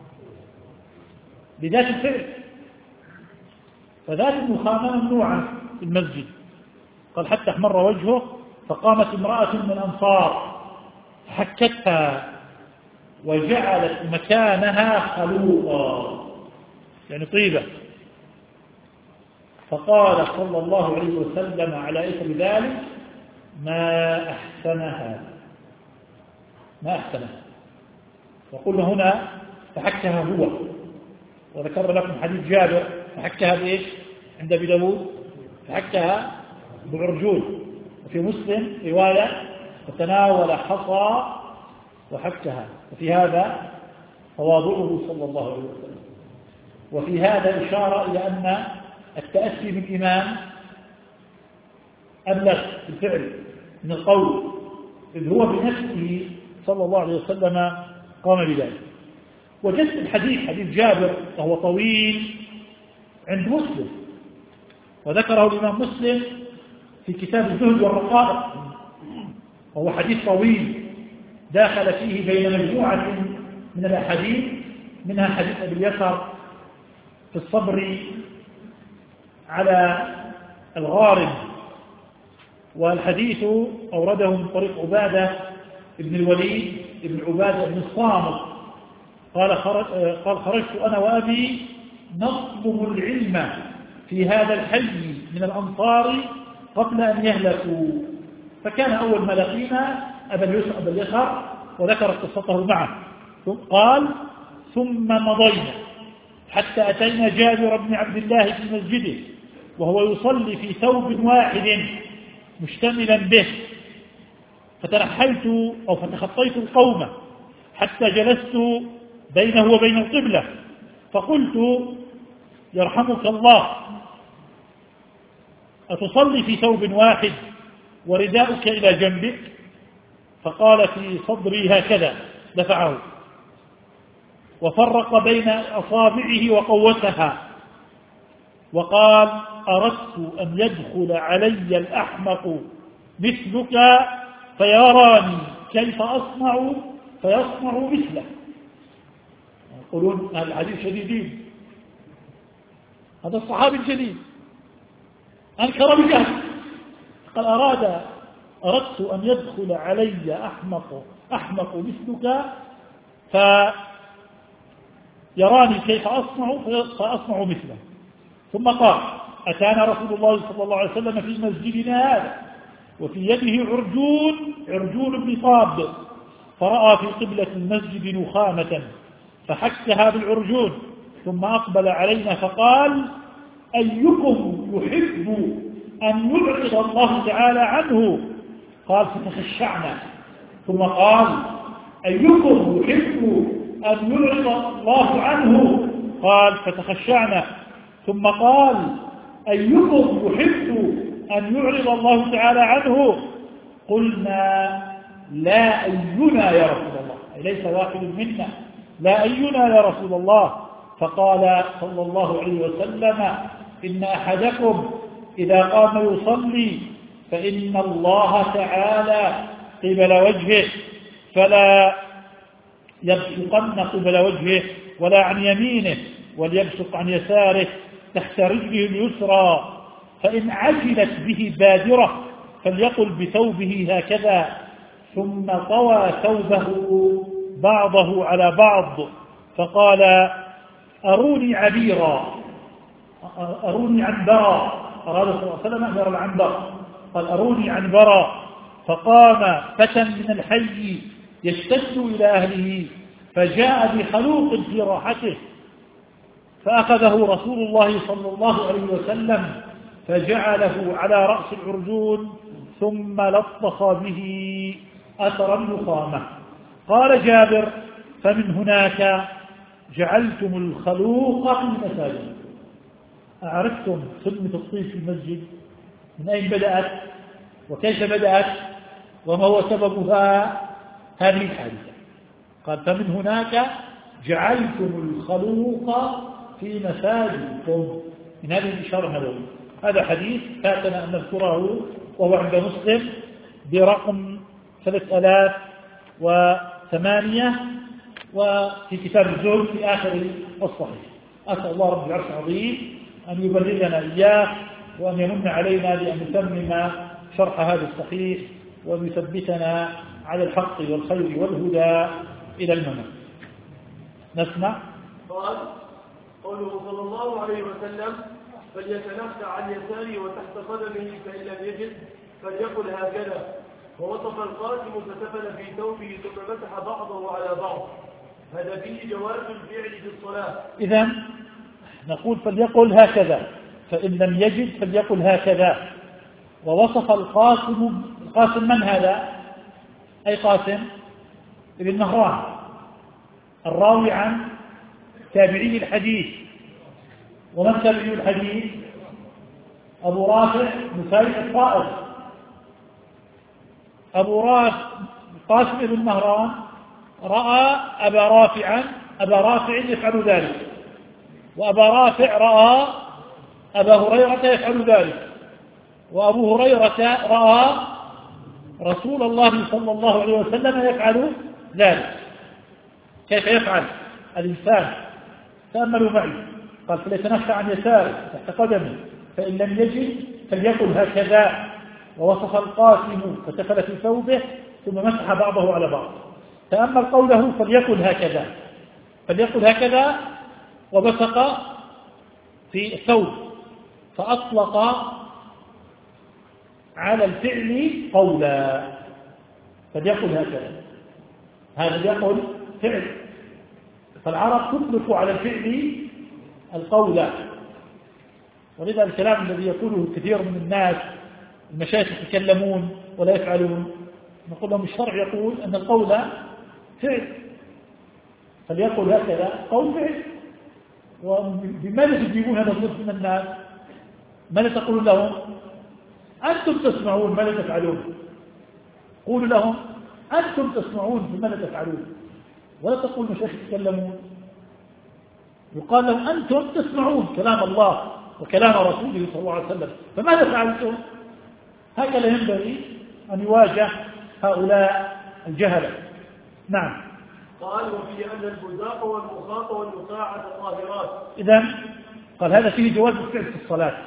بذات الفعل. فذات النخامة ممنوعة في المسجد. قال: حتى احمر وجهه، فقامت امرأة من الأنصار حكتها وجعلت مكانها خلوقا، يعني طيبة. فقال صلى الله عليه وسلم على إثر ذلك: ما أحسنها، ما أحسنها. وقلنا هنا فحكها هو، وذكر لكم حديث جابر فحكها بإيش عند أبي داود؟ فحكها بعرجول. وفي مسلم رواية: فتناول حصى وحكها. وفي هذا تواضعه صلى الله عليه وسلم. وفي هذا إشارة إلى أن التأسي بالإمام أبلغ في الفعل من القول، إذ هو بنفسه صلى الله عليه وسلم قام بذلك. وجدت الحديث حديث جابر وهو طويل عند مسلم، وذكره الإمام مسلم في كتاب الزهد والرقائق، وهو حديث طويل داخل فيه بين مجموعة من الأحاديث، منها حديث أبي اليسر في الصبر على الغارب، والحديث أورده من طريق عبادة بن الوليد بن عبادة بن الصامت قال خرجت أنا وأبي نطلب العلم في هذا الحي من الأمصار قبل أن يهلكوا، فكان أول ما لقينا أبا اليسر وذكر قصته معه. قال ثم مضينا حتى أتينا جابر بن عبد الله في مسجده وهو يصلي في ثوب واحد مشتملا به، فتنحيت أو فتخطيت القوم حتى جلست بينه وبين القبلة، فقلت يرحمك الله أتصلي في ثوب واحد ورداؤك إلى جنبك؟ فقال في صدري هكذا، دفعه وفرق بين أصابعه وقوتها وقال أردت أن يدخل علي الأحمق مثلك فيراني كيف أصنع فيصنع مثله. يقولون الحديث شديدين، هذا الصحابي الجليل أنكر بجهل، قال أردت أن يدخل علي أحمق مثلك فيراني كيف أصنع فأصنع مثله. ثم قال أتانا رسول الله صلى الله عليه وسلم في مسجدنا هذا وفي يده عرجون بطاب، فرأى في قبلة المسجد نخامة فحكها بالعرجون، ثم أقبل علينا فقال أيكم يحب أن يعرض الله تعالى عنه؟ قال فتخشعنا. ثم قال أيكم يحب أن يعرض الله عنه؟ قال فتخشعنا. ثم قال أيكم يحب أن يعرض الله تعالى عنه؟ قلنا لا أينا يا رسول الله، أي ليس واحد منا، لا أينا يا رسول الله. فقال صلى الله عليه وسلم إن أحدكم إذا قام يصلي فإن الله تعالى قبل وجهه فلا يبصقن قبل وجهه ولا عن يمينه، وليبصق عن يساره تحت رجله اليسرى، فإن عجلت به بادرة فليقل بثوبه هكذا، ثم طوى ثوبه بعضه على بعض فقال أروني عبيرا، أروني عنبرا، أراد صلى الله عليه وسلم أمر العنبر، قال أروني عنبرا. فقام فتى من الحي يشتد إلى أهله فجاء بخلوق في راحته، فأخذه رسول الله صلى الله عليه وسلم فجعله على رأس العرجون ثم لطخ به أثر النخامة. قال جابر فمن هناك جعلتم الخلوق في المساجد. أعرفتم سنة الطيب في المسجد من أين بدأت وكيف بدأت وما هو سببها؟ هذه الحادثة. قال فمن هناك جعلتم الخلوق في مساجدكم، من هذه الإشارة النبوية. هذا حديث فاتنا أن نذكره وهو عند مسلم برقم 3008 وفي كتاب الزهد في آخر الصحيح. أسأل الله رب العرش العظيم أن يبلغنا إياه وأن يمن علينا بأن نتمم شرح هذا الصحيح وأن يثبتنا على الحق والخير والهدى إلى الممات. نسمع. قال قوله صلى الله عليه وسلم فليتنخى عن يساره وتحت قدمه فإن لم يجد فليقل هكذا، ووصف القاسم فتفل في ثوبه ثم مسح بعضه على بعض. هذا فيه جواز الفعل في الصلاة. إذن نقول فليقل هكذا، فإن لم يجد فليقل هكذا. ووصف القاسم من هذا؟ أي قاسم ابن مهران الراوي عن تابعي الحديث. ومن تابعي الحديث؟ أبو رافع مسايد الطائر. أبو رافع قاسم ابن مهران رأى أبا رافع يفعل ذلك، وأبا رافع رأى أبا هريرة يفعل ذلك، وأبو هريرة رأى رسول الله صلى الله عليه وسلم يفعل ذلك. كيف يفعل الإنسان؟ تأملوا معي. قال فليتنخى عن يساره تحت قدمه فإن لم يجد فليقل هكذا، ووصف القاسم فتفل في ثوبه ثم مسح بعضه على بعض. تأمل قوله فليقل هكذا، فليقل هكذا وبصق في الثوب فأطلق على الفعل قولا، فليقل هكذا، هذا يقول فعل. فالعرب تطلق على الفعل القول، ولذا الكلام الذي يقوله كثير من الناس المشايخ يتكلمون ولا يفعلون، نقول لهم الشرع يقول أن القول فعل، فليقل هكذا قول فعل. وبماذا تجيبون هذا الصف من الناس؟ ماذا تقولون لهم؟ أنتم تسمعون ماذا تفعلون؟ قولوا لهم أنتم تسمعون ماذا تفعلون، ولا تقول مشايخ يتكلمون. يقال لهم أنتم تسمعون كلام الله وكلام رسوله صلى الله عليه وسلم، فماذا فعلتم؟ هكذا ينبغي أن يواجه هؤلاء الجهلة. نعم. قال وفي أن البزاق والمخاط والنقاعة طاهرات. إذن قال هذا فيه جواز الفعل في الصلاة.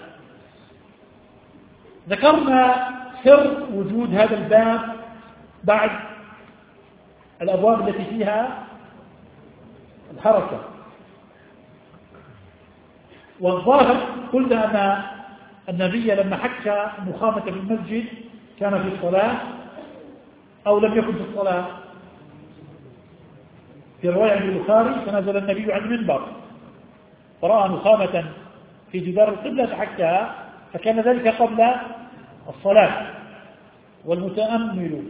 ذكرنا سر وجود هذا الباب بعد الأبواب التي فيها الحركة، والظاهر قلنا أن النبي لما حك مخامة في المسجد كان في الصلاة أو لم يكن في الصلاة. في رواية عند البخاري فنزل النبي عن المنبر فرأى مخامة في جدار القبلة فحكها، فكان ذلك قبل الصلاة. والمتأمل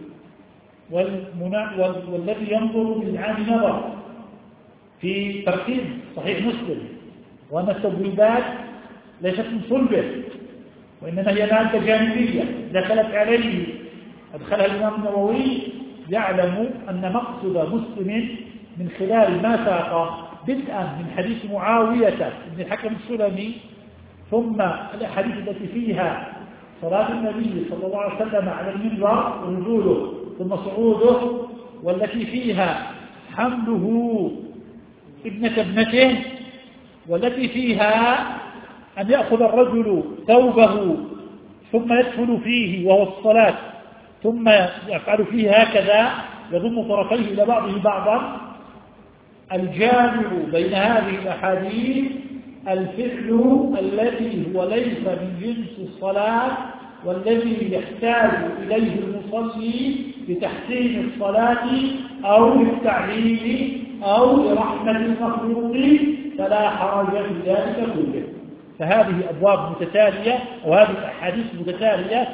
والذي ينظر بالعين نظر في ترتيب صحيح مسلم وأن التبويبات ليست من صلبه وإنما هي مادة جانبية دخلت عليه أدخلها الإمام النووي، يعلم أن مقصد مسلم من خلال ما ساق بدءا من حديث معاوية بن الحكم السلمي ثم الأحاديث التي فيها صلاة النبي صلى الله عليه وسلم على المنبر ونزوله ثم صعوده، والتي فيها حمله ابنة ابنته، والتي فيها أن يأخذ الرجل ثوبه ثم يدخل فيه وهو الصلاة ثم يفعل فيه هكذا يضم طرفيه إلى بعضه بعضا. الجامع بين هذه الأحاديث الفعل الذي هو ليس من جنس الصلاة والذي يحتاج إليه المصلي لتحسين الصلاة أو للتعليم أو لرحمة المخلوق، فلا حرج في ذلك كله. فهذه أبواب متتالية وهذه الأحاديث متتالية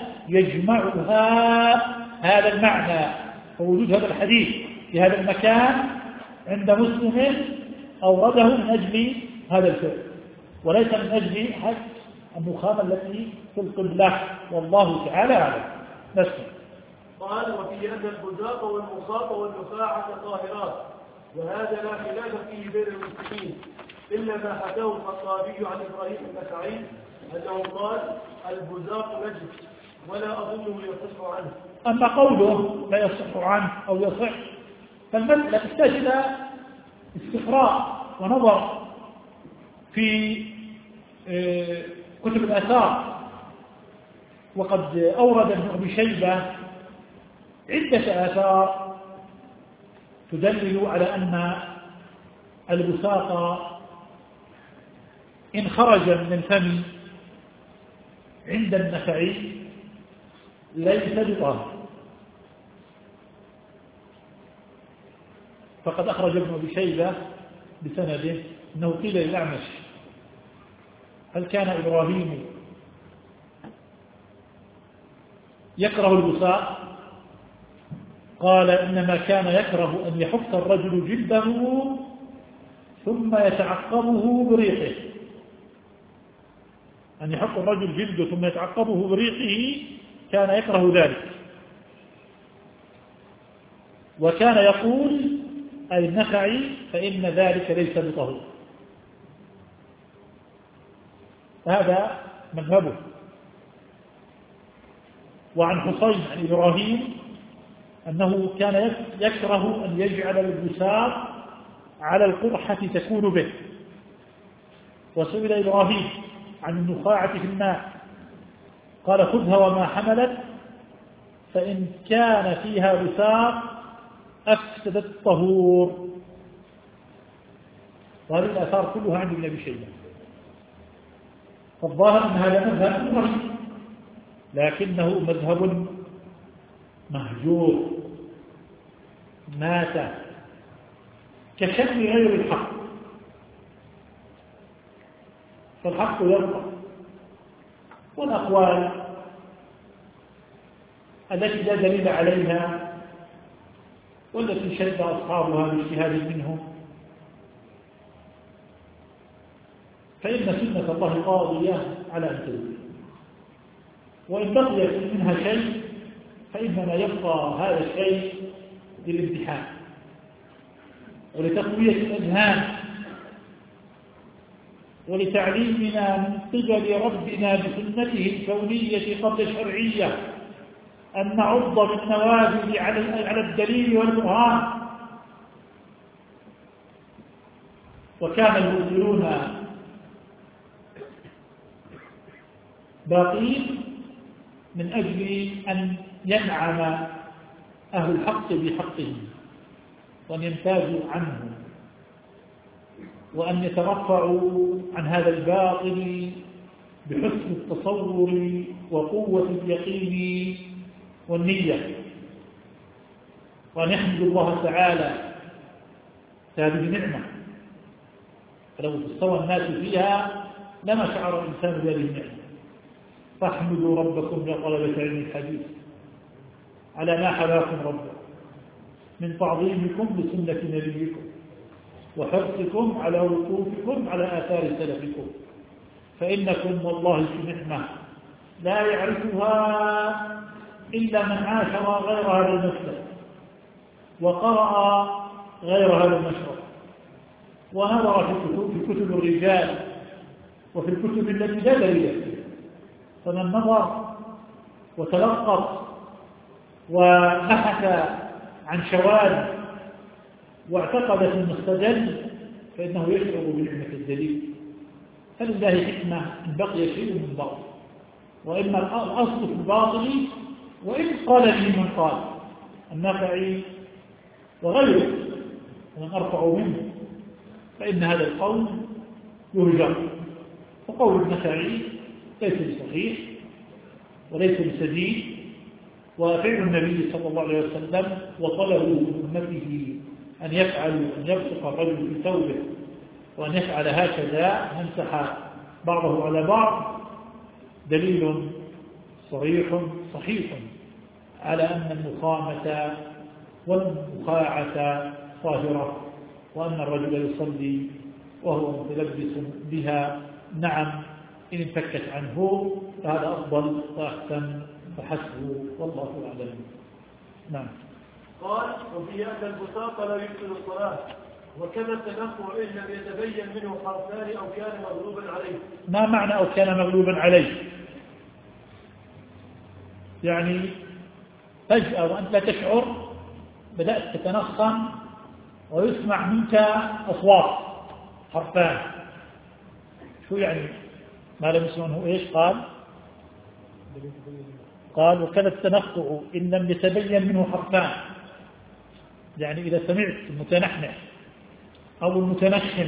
يجمعها هذا المعنى، فوجود هذا الحديث في هذا المكان عند مسلم أورده من أجل هذا الفعل وليس من أجل حج النخامة التي في القبلة، والله تعالى أعلم. نسمع. قال وفي أن البزاق والمخاط والنخاعة طاهرات، وهذا لا خلاف فيه بين المسلمين إلا ما حكاه الخطابي عن إبراهيم النخعي أنه قال البزاق نجس ولا أظنه يصح عنه. أما قوله لا يصح عنه أو يصح فالمسألة تحتاج إلى استقراء ونظر في كتب الآثار، وقد أورد ابن أبي شيبة عدة آثار تدلل على أن البساط إن خرج من الفم عند النخعي ليس بطاهر. فقد أخرج ابن أبي شيبة بسنده أنه قيل للأعمش هل كان إبراهيم يكره البساط؟ قال إنما كان يكره أن يحك الرجل جلده ثم يتعقبه بريقه، أن يحك الرجل جلده ثم يتعقبه بريقه كان يكره ذلك. وكان يقول أي النخعي فإن ذلك ليس بطهور. هذا مذهبه. وعن حصين عن إبراهيم أنه كان يكره أن يجعل البساط على القرحة تكون به. وسئل إبراهيم عن النخاعة في الماء قال خذها وما حملت فإن كان فيها بساط أفسد الطهور. وهذه الآثار كلها عند ابن أبي شيبة. فالظاهر أن هذا مذهب غريب، لكنه مذهب مهجور مات كشأن غير الحق، فالحق يبقى، والأقوال التي لا دليل عليها والتي شد أصحابها باجتهاد منهم فإن سنة الله قاضية على أن تزول، وإن بقيت منها شيء فإنما يبقى هذا الشيء للامتحان ولتقوية الأذهان ولتعليمنا من قبل ربنا بسنته الكونية قبل الشرعية أن نعض بالنوافذ على الدليل والبرهان. وكان المبطلون باقين من أجل أن ينعم أهل الحق بحقهم وأن يمتازوا عنه وأن يترفعوا عن هذا الباطل بحسن التصور وقوة اليقين والنية، وأن يحمدوا الله تعالى هذه النعمة، فلو استوى الناس فيها لما شعر الإنسان بهذه النعمة. فاحمدوا ربكم يا طلبة علم الحديث على ما حباكم ربكم من تعظيمكم لسنة نبيكم وحرصكم على وقوفكم على آثار سلفكم، فإنكم والله في نعمة لا يعرفها إلا من عاشر غير هذا المسلك وقرأ غير هذا المشرب ونظر في كتب الرجال وفي الكتب التي لا دليل فيها. فمن نظر وتلقط وبحث عن شواذ واعتقد في المستدل فإنه يشعر بنعمة الدليل. فلله حكمة إن بقي شيء من باطل، وإما الأصل في الباطل وإن قال لي من قال النافعي وغيره ومن أرفع منه فإن هذا القول يهجر. وقول النافعي ليس بصحيح وليس بسديد، وفعل النبي صلى الله عليه وسلم وطلبوا من أمته أن يفعلوا أن يبصق الرجل في ثوبه وأن يفعل هكذا يمسح بعضه على بعض دليل صريح صحيح على أن النخامة والنخاعة طاهرة، وأن الرجل يصلي وهو متلبس بها نعم إن انفكت عنه فهذا أفضل وأحسن فحسبه والله أعلم. نعم. قال وفي أن البساط لا يبطل الصلاة، وكذا التنقع إن لم يتبين منه حرفان أو كان مغلوبا عليه. ما معنى أو كان مغلوبا عليه؟ يعني فجأة وأنت لا تشعر بدأت تتنخم ويسمع منك أصوات حرفان. شو يعني ما لم يسمعه إيش؟ قال وكذا التنقع إن لم يتبين منه حرفان، يعني إذا سمعت المتنحنح أو المتنخم.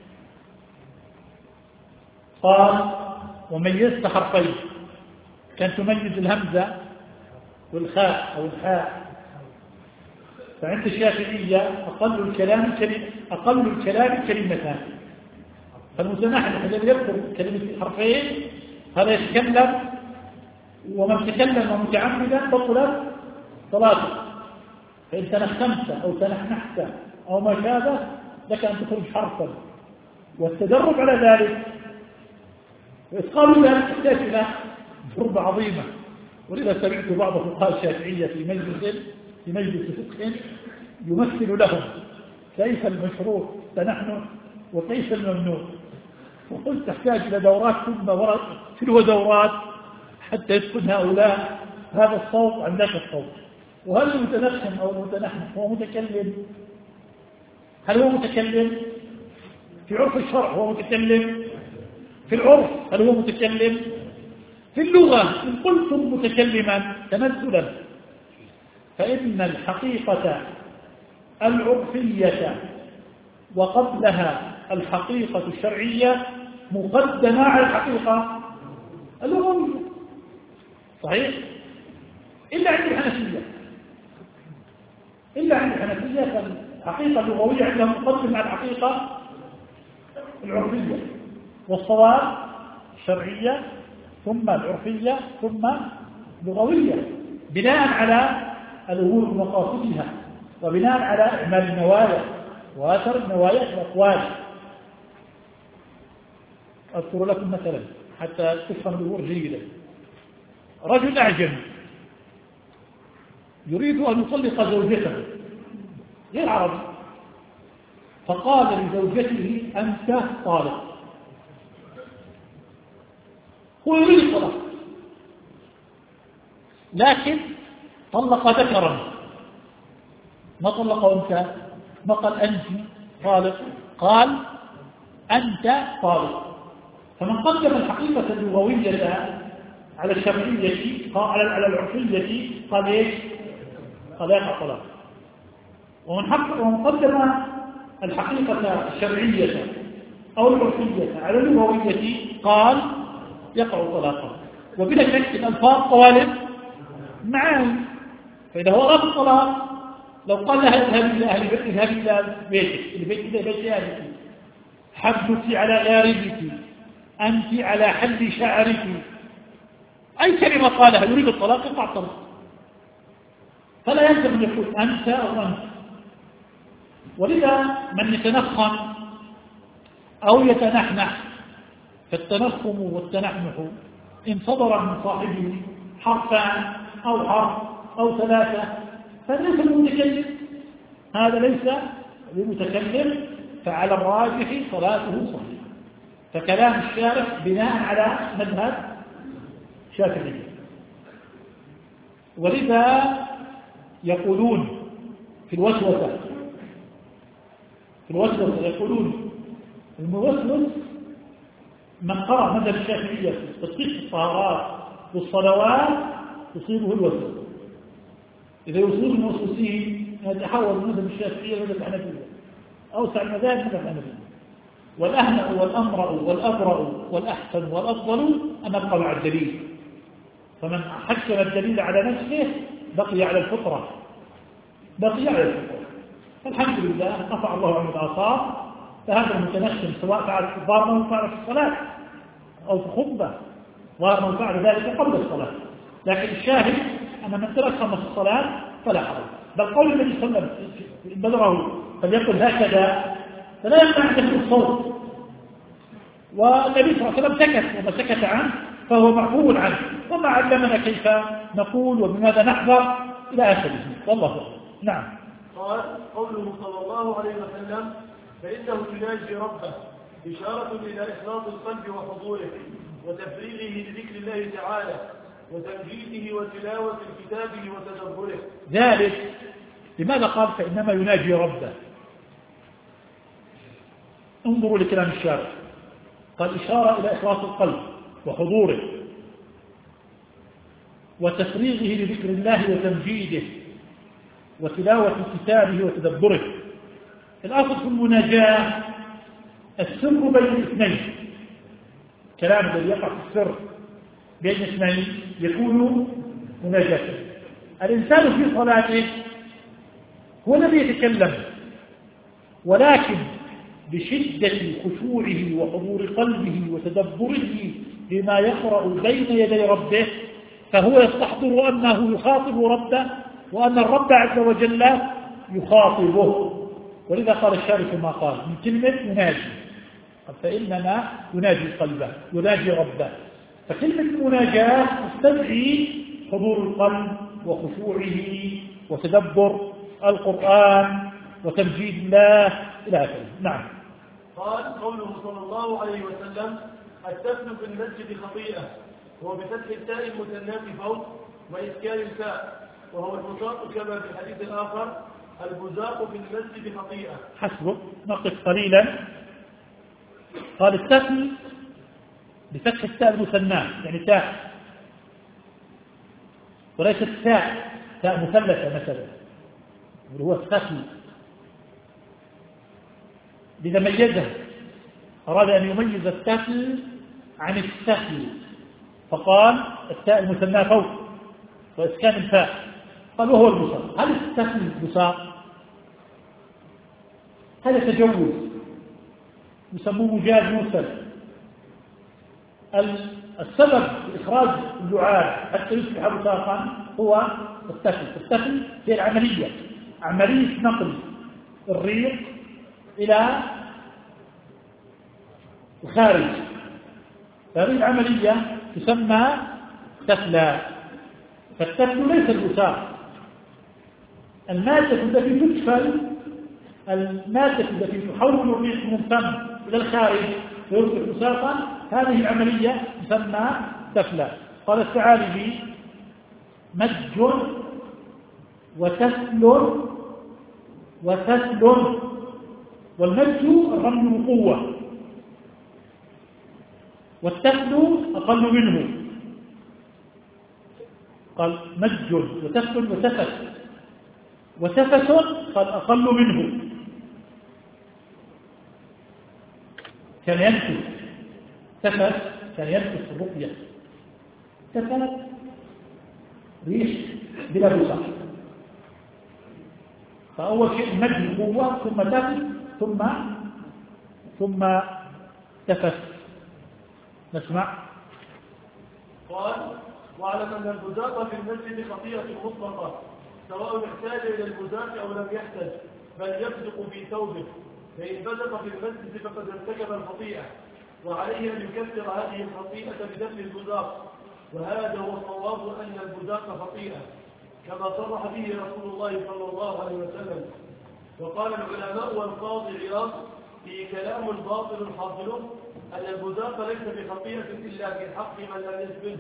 قال وميزت حرفين، كان تميز الهمزة والخاء أو الحاء. فعند الشافعية أقل الكلام كلمتان، فالمتنحنح الذي يذكر كلمة حرفين هذا يتكلم، ومن تكلم متعمدا بطلت صلاته. فإن تنخمت أو تنحنحت أو ما شابه لك أن تخرج حرفا، والتدرب على ذلك وإتقان ذلك يحتاج إلى ضربة عظيمة. ولذا سمعت بعض فقهاء الشافعية في مجلس فقه يمثل لهم كيف المشروع تنحنح وكيف الممنوع، وقلت تحتاج إلى دورات ثم تلو دورات حتى يتقن هؤلاء هذا الصوت عن ذاك الصوت. وهل المتنخم أو المتنحنح هو متكلم؟ هل هو متكلم؟ في عرف الشرع هو متكلم؟ في العرف هل هو متكلم؟ في اللغة إن قلتم متكلما تمثلا، فإن الحقيقة العرفية وقبلها الحقيقة الشرعية مقدمة على الحقيقة اللغوية. صحيح؟ إلا عند الحنفية، فالحقيقة اللغوية عندهم مقدمة على الحقيقة العرفية، والصواب الشرعية ثم العرفية ثم اللغوية، بناء على الأمور بمقاصدها وبناء على إعمال النوايا وآثر النوايا في الأقوال. أذكر لكم مثلا حتى تفهم الأمور جيدا. رجل أعجمي يريد أن يطلق زوجته غير عربي، فقال لزوجته أنت طالق، هو يريد الطلاق لكن طلق ذكرا، ما طلق أنثى، ما قال أنت طالق، قال أنت طالق. فمن قدم الحقيقة اللغوية على الشرعية على العرفية قال إيش؟ قال يقع طلاق. ومن قدم الحقيقة الشرعية أو العرفية على اللغوية قال يقع طلاقا. وبلا شك الألفاظ قوالب معاني، فإذا هو رب الطلاق لو قال لها اذهب إلى بيتك، بيت أهلك، حبك على غاربك، أنت على حل شعرك، أي كلمة قالها يريد الطلاق يقع الطلاق، فلا يلزم أن يقول أنت أو أنت. ولذا من يتنخم أو يتنحنح، فالتنخم والتنحنح إن صدر من صاحبه حرفان أو حرف أو ثلاثة فليس المتكلم، هذا ليس بمتكلم، فعلى الراجح صلاته صحيحة. فكلام الشارع بناء على مذهب شافعي. ولذا يقولون في الوسوسة يقولون الموسوس من قرأ مذهب الشافعية في تصحيح الطهارات والصلوات تصيبه الوسوسة. إذا يوصل الموسوسين يتحول من مذهب الشافعية إلى مذهب الحنفية، أوسع المذاهب مذهب الحنفية. والأهنأ والأمرأ والأبرأ والأحسن والأفضل أن نبقى مع الدليل. فمن حكم الدليل على نفسه بقي على الفطرة. الحمد لله رفع الله عنه الآثار، فهذا المتنشم سواء فعل ظاهر ما فعل في الصلاة أو في خطبة، ظاهر ما فعل ذلك قبل الصلاة، لكن الشاهد أن من تركهم في الصلاة فلا حرج. بل قول النبي صلى الله عليه وسلم بدره فليقل هكذا فلا يمنع أن يكون الصوت، والنبي صلى الله عليه وسلم سكت، وما سكت عنه فهو معفو عنه، وما علمنا كيف نقول وبماذا نحذر إلى آخره. والله أعلم. نعم. قال قوله صلى الله عليه وسلم فإنه يناجي ربه إشارة إلى إخلاص القلب وحضوره وتفريغه لذكر الله تعالى وتمجيده وتلاوة كتابه وتدبره. ذلك لماذا قال فإنما يناجي ربه؟ انظروا لكلام الشارع، قال إشارة إلى إخلاص القلب وحضوره وتفريغه لذكر الله وتمجيده وتلاوة كتابه وتدبره. الأصل في المناجاة السر بين الاثنين، كلام الذي يقع في السر بين اثنين يكون مناجاة. الإنسان في صلاته هو الذي يتكلم، ولكن بشدة خشوعه وحضور قلبه وتدبره لما يقرأ بين يدي ربه فهو يستحضر أنه يخاطب ربه وأن الرب عز وجل يخاطبه. ولذا قال الشارع ما قال من كلمة يناجي، فإنما يناجي قلبه يناجي ربه. فكلمة مناجاة تستدعي حضور القلب وخشوعه وتدبر القرآن وتمجيد الله إلى آخره. نعم. قال قوله صلى الله عليه وسلم التفل في المسجد خطيئة، وهو بفتح التاء المثناة فوق وإسكان الفاء، وهو البزاق كما في الحديث الآخر البزاق في المسجد خطيئة. حسبه، نقف قليلا. قال التفل بفتح التاء المثناة يعني تاء، وليست تاء مثلثة مثلا، وهو التفل. لذا ميزه أراد أن يميز التفل عن التفل، فقال التاء المثنى فوق وإسكان الفاء، قال وهو البصاق. هل التفل البصاق؟ هذا تجوز يسموه مجاز مرسل. السبب في إخراج اللعاب حتى يصبح بصاقا هو التفل. التفل هي العملية، عملية نقل الريق إلى الخارج، هذه العملية تسمى تفلا. فالتفل ليس البصاق. المادة التي تدخل، المادة التي تحول الريق من الفم إلى الخارج ويصبح بصاقا، هذه العملية تسمى تفلا. قال الثعالبي: مج وتسل وتسل، والمج الرمي بقوة، والتسل أقل منه. قال مج وتسل وتفس، وتفس قال أقل منه. كان ينفس، تفس كان ينفس الرقية، تفس ريش بلا بصاق. فأول شيء مد قوة، ثم تفس، ثم تفس. نسمع. قال: واعلم أن البزاق في المسجد خطيئة مطلقة، سواء احتاج إلى البزاق أو لم يحتج، بل يبزق في ثوبه، فإن بزق في المسجد فقد ارتكب الخطيئة، وعليه أن يكفر هذه الخطيئة بدفن البزاق. وهذا هو الصواب، أن البزاق خطيئة كما صرح به رسول الله صلى الله عليه وسلم. وقال العلماء والقاضي عياض في كلام باطل حاصله أن البزاق ليس بخطيئة إلا في حق من لم يسبه،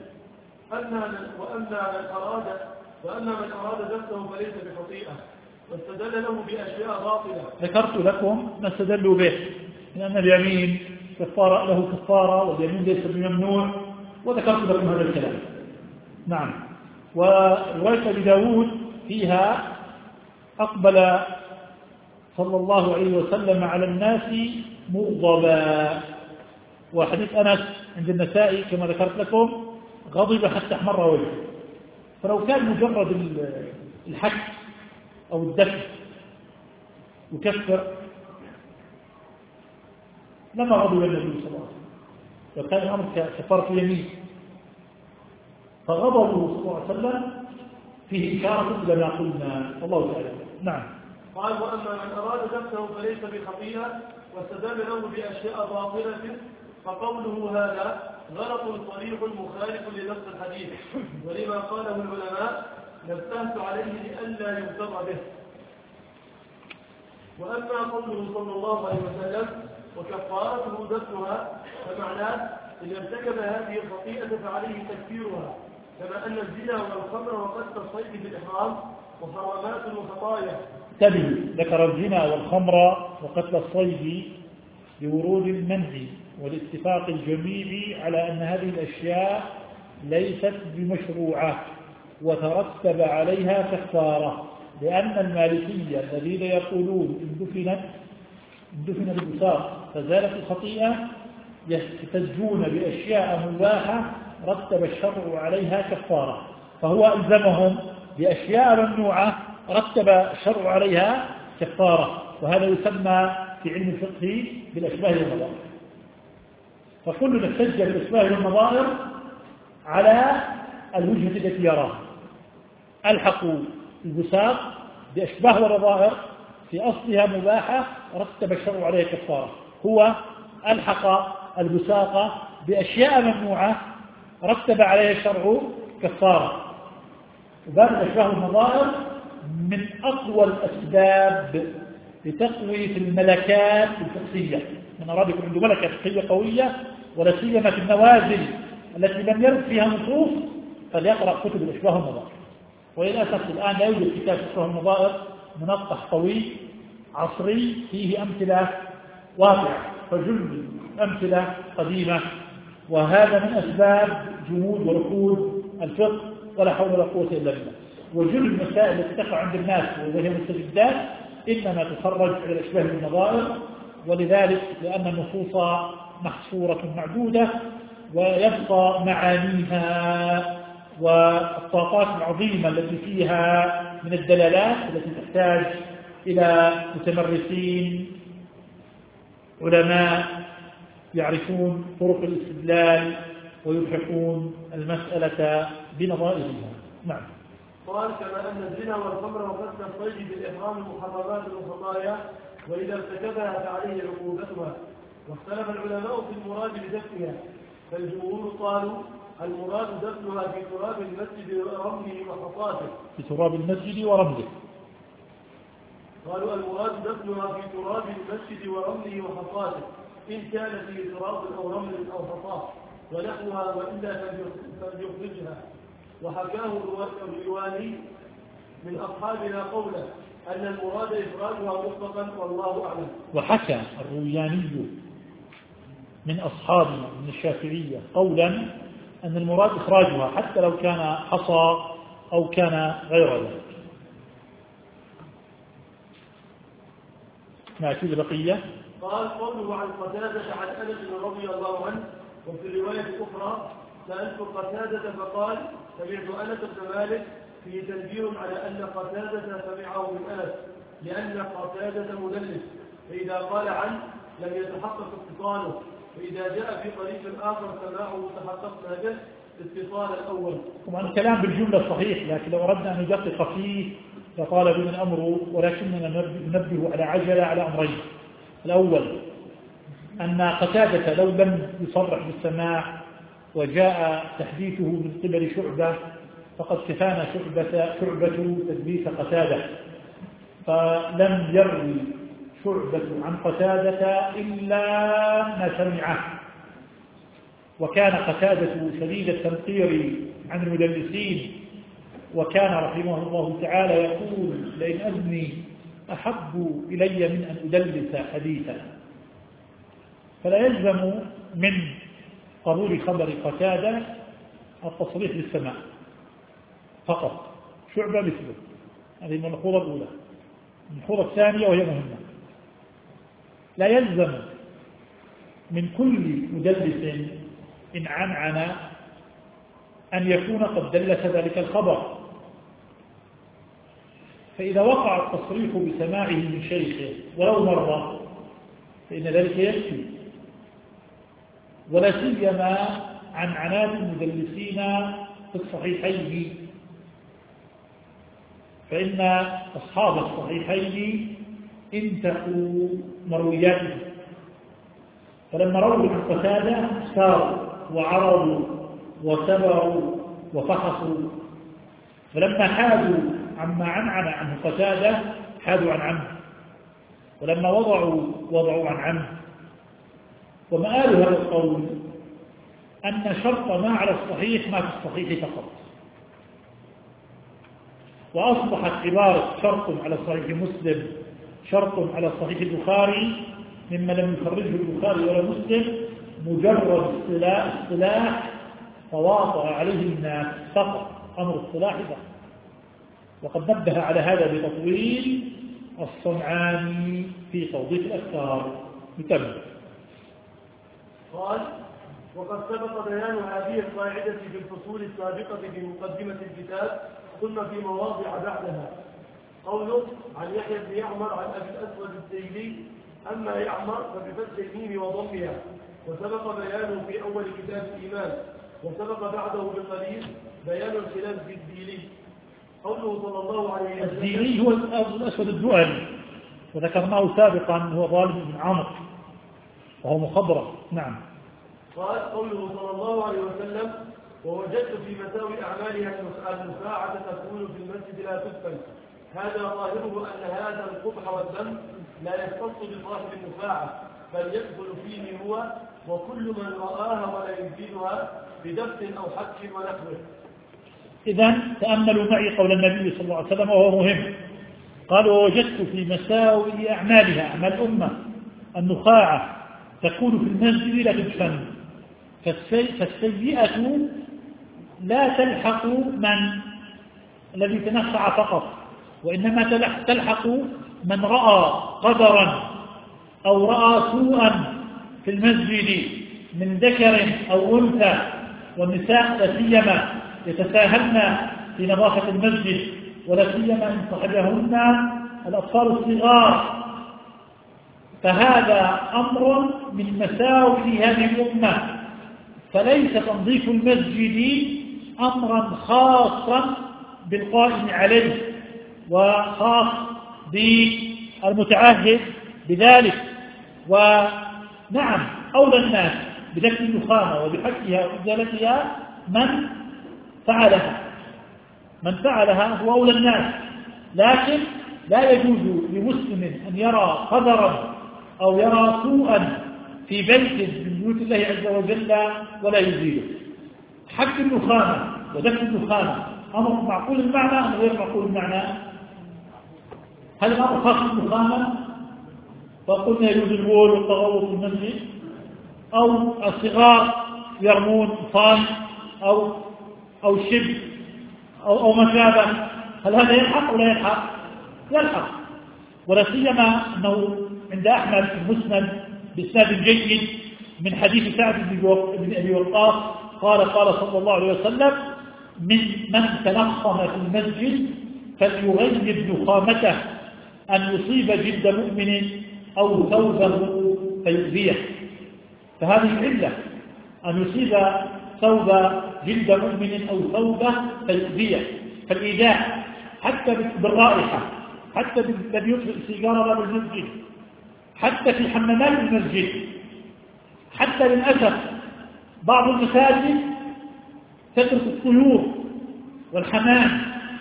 وأما من أراد دفنه فليس بخطيئة، واستدل له بأشياء باطلة. ذكرت لكم ما استدلوا به، لأن اليمين كفارة له كفارة، واليمين ليس بممنوع، وذكرت لكم هذا الكلام. نعم. ورواية أبي داود فيها: أقبل صلى الله عليه وسلم على الناس مغضبا. وحديث أنس عند النسائي كما ذكرت لكم: غضب حتى احمر وجهه. فلو كان مجرد الحك أو الدفن يكفر لما غضب النبي صلى الله عليه وسلم، وكان الأمر كفارة يمين. فغضبه صلى الله عليه وسلم فيه إشارة إلى ما قلنا، والله تعالى. نعم. قال: وأما من أراد دفنه فليس بخطيئة، واستدل له بأشياء باطلة، فقوله هذا غلط صريح مخالف لنص الحديث، ولما قاله العلماء نبهت عليه لئلا يغتر به. وأما قوله صلى الله عليه وسلم وكفارته دفنها، فمعناه إن ارتكب هذه الخطيئة فعليه تكفيرها، كما أن الزنا والخمر وقتل الصيد بالإحرام محرمات وخطايا. تبي ذكر الزنا والخمر وقتل الصيد لورود المنع والاتفاق الجميع على أن هذه الأشياء ليست بمشروعة وترتب عليها كفارة، لأن المالكية الذين يقولون إن دفن البصاق فزالت الخطيئة يحتجون بأشياء مباحة رتب الشرع عليها كفارة، فهو ألزمهم بأشياء ممنوعة رتب الشرع عليها كفارة، وهذا يسمى في علم الفقه بالأشباه والنظائر. فكل احتج بالأشباه والنظائر على الوجهة التي يراها. ألحقوا البصاق بأشباه ونظائر في أصلها مباحة رتب الشرع عليها كفارة، هو ألحق البصاق بأشياء ممنوعة رتب عليها الشرع كفارة. وباب الأشباه والنظائر من أقوى الأسباب لتقوية الملكات الفقهية. من أراد يكون عنده ملكة فقهية قوية، ولا سيما في النوازل التي لم يرد فيها نصوص، فليقرأ كتب الأشباه والنظائر. وللأسف الآن لا يوجد كتاب الأشباه والنظائر منقح طويل عصري فيه أمثلة واقعة، فجل أمثلة قديمة، وهذا من أسباب جمود وركود الفقه، ولا حول ولا قوة إلا بالله. وجل المسائل التي تقع عند الناس وهي مستجدات إنما تخرج على الأشباه والنظائر ولذلك لأن النصوص محصورة معدودة ويبقى معانيها والطاقات العظيمة التي فيها من الدلالات التي تحتاج إلى متمرسين علماء يعرفون طرق الاستدلال ويلحقون المسألة بنظائرها. نعم. قال كما أن الزنا والخمر وقتل الصيد بالإحرام محرمات الخطايا وإذا ارتكبها فعليه عقوبتها. واختلف العلماء في المراد بدفنها، فالجمهور قالوا المراد دفنها في تراب المسجد ورمله وحصاته. في تراب المسجد ورمله. قالوا المراد دفنها في تراب المسجد ورمله وحصاته إن كان فيه تراب أو رمل أو حصاة ونحوها، وإلا فليخرجها. وحكاه الرواني من أصحابنا قولا أن المراد إخراجها مطلقا والله أعلم. وحكى الروياني من أصحابنا من الشافعية قولا أن المراد إخراجها حتى لو كان حصى أو كان غير ذلك. نأتي البقية. قال قوله عن قتادة عن أنس رضي الله عنه، وفي الرواية الأخرى سألت قتادة فقال سمعت أنس بن مالك، فيه تنبيه على أن قتادة سمعه من أنس لأن قتادة مدلس، فإذا قال عنه لم يتحقق اتصاله، وإذا جاء في طريق آخر سماعه تحققنا به اتصال الأول. طبعا الكلام بالجملة صحيح، لكن لو أردنا أن ندقق فيه لطال بنا الأمر، ولكننا ننبه على عجلة على أمرين. الأول أن قتادة لو لم يصرح بالسماع وجاء تحديثه من قبل شعبة فقد كفانا شعبة تدليس قتادة، فلم يروي شعبة عن قتادة إلا ما سمعه، وكان قتادة شديد التنقير عن المدلسين، وكان رحمه الله تعالى يقول لئن أذني أحب إلي من أن أدلس حديثا. فلا يلزم من قبول خبر قتادة التصريح بالسماع فقط، شعبة مثله. هذه الملحوظة الأولى. الملحوظة الثانية وهي مهمة، لا يلزم من كل مدلس إن عنعن أن يكون قد دلس ذلك الخبر، فإذا وقع التصريح بسماعه من شيخه ولو مرة فإن ذلك يكفي، ولا سيما عن عناد المدلسين في الصحيحين، فإن أصحاب الصحيحين انتقوا مروياته، فلما رووا عن قتادة ساروا وعرضوا وسبروا وفحصوا، فلما حادوا عما عنعن عنه قتادة حادوا عن عنه، ولما وضعوا عن عنه. ومآل هذا القول أن شرط ما على الصحيح ما في الصحيح فقط، وأصبحت عبارة شرط على صحيح مسلم شرط على صحيح البخاري مما لم يخرجه البخاري ولا مسلم مجرد اصطلاح تواطأ عليه الناس فقط، أمر اصطلاحي فقط. وقد نبه على هذا بتطويل الصنعاني في توضيح الأفكار. نكمل. قال وقد سبق بيان هذه القاعدة في الفصول السابقة في مقدمة الكتاب ثم في مواضع بعدها. قوله عن يحيى بن يعمر عن أبي الأسود الديلي، أما يعمر فبفتح الميم وضمها، وسبق بيانه في أول كتاب الإيمان، وسبق بعده بقليل بيان الخلاف في الديلي. قوله صلى الله عليه وسلم الديلي هو الأسود الدؤلي، وذكرناه سابقا هو ظالم بن عمرو وهو مخضرم. نعم. قال قوله صلى الله عليه وسلم ووجدت في مساوي أعمالها النفاعة تكون في المسجد لا تدفن، هذا ظاهره أن هذا القبح والذنب لا يختص بصاحب النفاعة بل يدخل فيه هو وكل من رآها ولا ينفذها بدفن أو حك ونحوه. إذن تأملوا معي قول النبي صلى الله عليه وسلم وهو مهم. قال ووجدت في مساوي أعمالها أعمال الأمة النخاعة تكون في المسجد لا تدفن، فالسيئة لا تلحق من الذي تنخع فقط، وإنما تلحق من رأى قدرا أو رأى سوءا في المسجد من ذكر أو أنثى، والنساء لا سيما يتساهلن في نظافة المسجد، ولا سيما إن صحبهن الأطفال الصغار، فهذا أمر من مساوئ هذه الأمة. فليس تنظيف المسجد أمرا خاصا بالقائم عليه وخاص بالمتعهد بذلك. ونعم أولى الناس بدفن النخامة وبحكها وإزالتها من فعلها هو أولى الناس، لكن لا يجوز لمسلم أن يرى قدرا أو يرى سوءا في بيت من بيوت الله عز وجل ولا يزيله. حك النخامة ودفن النخامة أمر معقول المعنى أم غير معقول المعنى؟ هل الأمر خاص بالنخامة فقلنا يجوز البول والتغوط في المسجد، أو الصغار يرمون طان أو شب أو ما شابه، هل هذا يلحق ولا يلحق؟ يلحق، ولا سيما أنه عند أحمد في المسند بإسناد جيد من حديث سعد بن أبي وقاص قال صلى الله عليه وسلم: من تنخم في المسجد فليغير نخامته، أن يصيب جلد مؤمن أو ثوبه فيؤذيه. فهذه علة أن يصيب ثوب جلد مؤمن أو ثوبه فيؤذيه، فالإيذاء حتى بالرائحة، حتى الذي يطفئ السيجارة باب المسجد، حتى في حمامات المسجد، حتى للأسف بعض المساجد تترك الطيور والحمام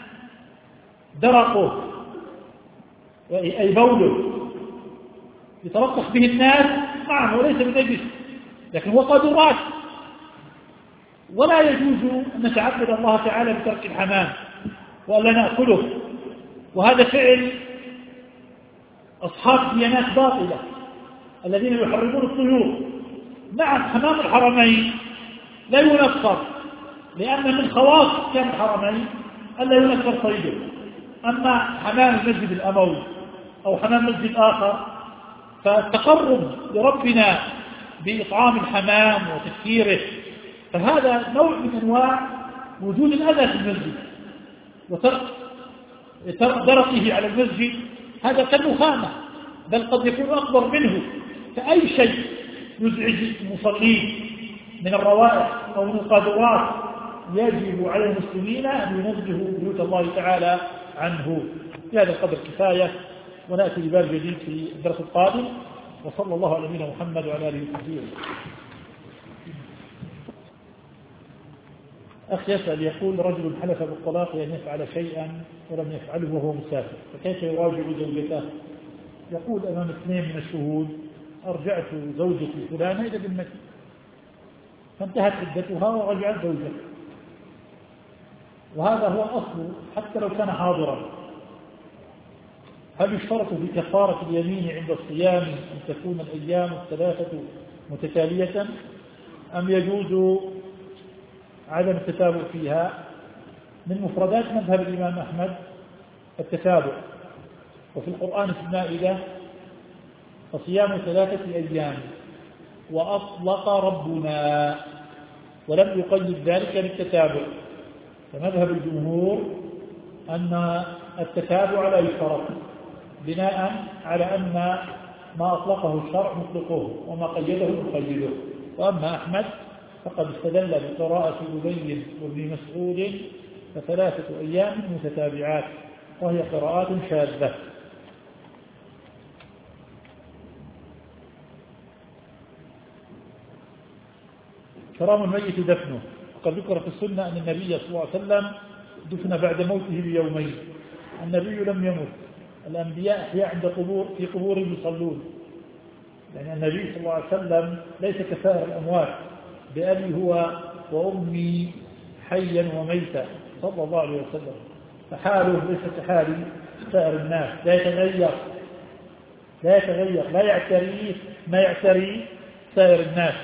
درقه أي بوله يتلطخ به الناس معه وليس بنجس، لكن هو قادرات. ولا يجوز أن نتعبد الله تعالى بترك الحمام وألا نأكله، وهذا فعل أصحاب ديانات باطلة الذين يحرمون الطيور. نعم حمام الحرمين لا ينفر، لأن من خواص كان الحرمين ألا ينفر صيده. أما حمام المسجد الأموي أو حمام مسجد آخر فالتقرب لربنا بإطعام الحمام وتسكيره، فهذا نوع من أنواع وجود الأذى في المسجد وترك درقه على المسجد، هذا كالنخامة، بل قد يكون أكبر منه. فأي شيء يزعج المصلين من الروائح أو من القاذورات يجب على المسلمين أن ينزهوا بيوت الله تعالى عنه. بهذا القدر كفاية، ونأتي بباب جديد في الدرس القادم. وصلى الله على نبينا محمد وعلى آله وصحبه وسلم. أخ يسأل يقول: رجل حلف بالطلاق أن يفعل شيئا ولم يفعله وهو مسافر، فكيف يراجع زوجته؟ يقول أمام 2 من الشهود: أرجعت زوجتي فلانة إلى ذمتي، فانتهت عدتها ورجعت زوجته، وهذا هو الأصل حتى لو كان حاضرا. هل يشترط في كفارة اليمين عند الصيام أن تكون الأيام 3 متتالية، أم يجوز عدم التتابع فيها؟ من مفردات مذهب الإمام أحمد التتابع، وفي القرآن في المائدة: فصيام 3 أيام، وأطلق ربنا ولم يقيد ذلك بالتتابع. فمذهب الجمهور أن التتابع لا يشترط، بناء على أن ما أطلقه الشرع مطلقه وما قيده مقيده. وأما أحمد فقد استدل بقراءة أبي وابن مسعود: ف3 أيام متتابعات، وهي قراءات شاذة. كرام الميت دفنه، وقد ذكر في السنة أن النبي صلى الله عليه وسلم دفن بعد موته ب2 يوم. النبي لم يمت، الأنبياء أحياء عند في قبورهم يصلون، يعني النبي صلى الله عليه وسلم ليس كسائر الأموات بأبي هو وأمي حيا وميتا صلى الله عليه وسلم، فحاله ليس كحال سائر الناس، لا يتغير لا يعتريه ما يعتري سائر الناس.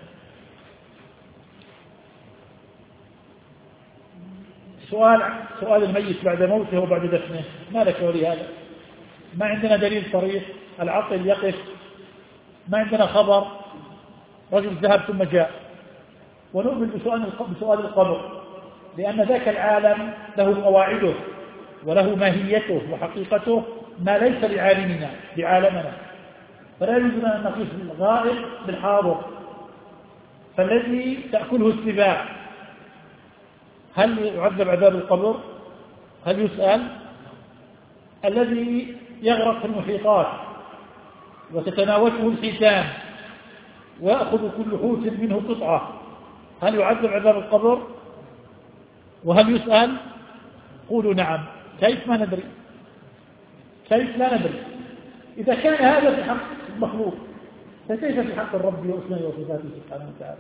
سؤال الميت بعد موته وبعد دفنه، ما لك ولهذا؟ ما عندنا دليل صريح. العقل يقف ما عندنا خبر رجل ذهب ثم جاء، ونؤمن بسؤال القبر، لأن ذاك العالم له قواعده وله ماهيته وحقيقته ما ليس لعالمنا، فلا يجوز أن نقيس الغائب بالحاضر. فالذي تأكله السباع هل يعذب عذاب القبر؟ هل يسأل؟ الذي يغرق في المحيطات وتتناوله الحيتان ويأخذ كل حوت منه قطعة هل يعذب عذاب القبر؟ وهل يسأل؟ قولوا نعم. كيف ما ندري؟ كيف لا ندري؟ إذا كان هذا في حق المخلوق فكيف في حق الرب واسمه وصفاته سبحانه وتعالى؟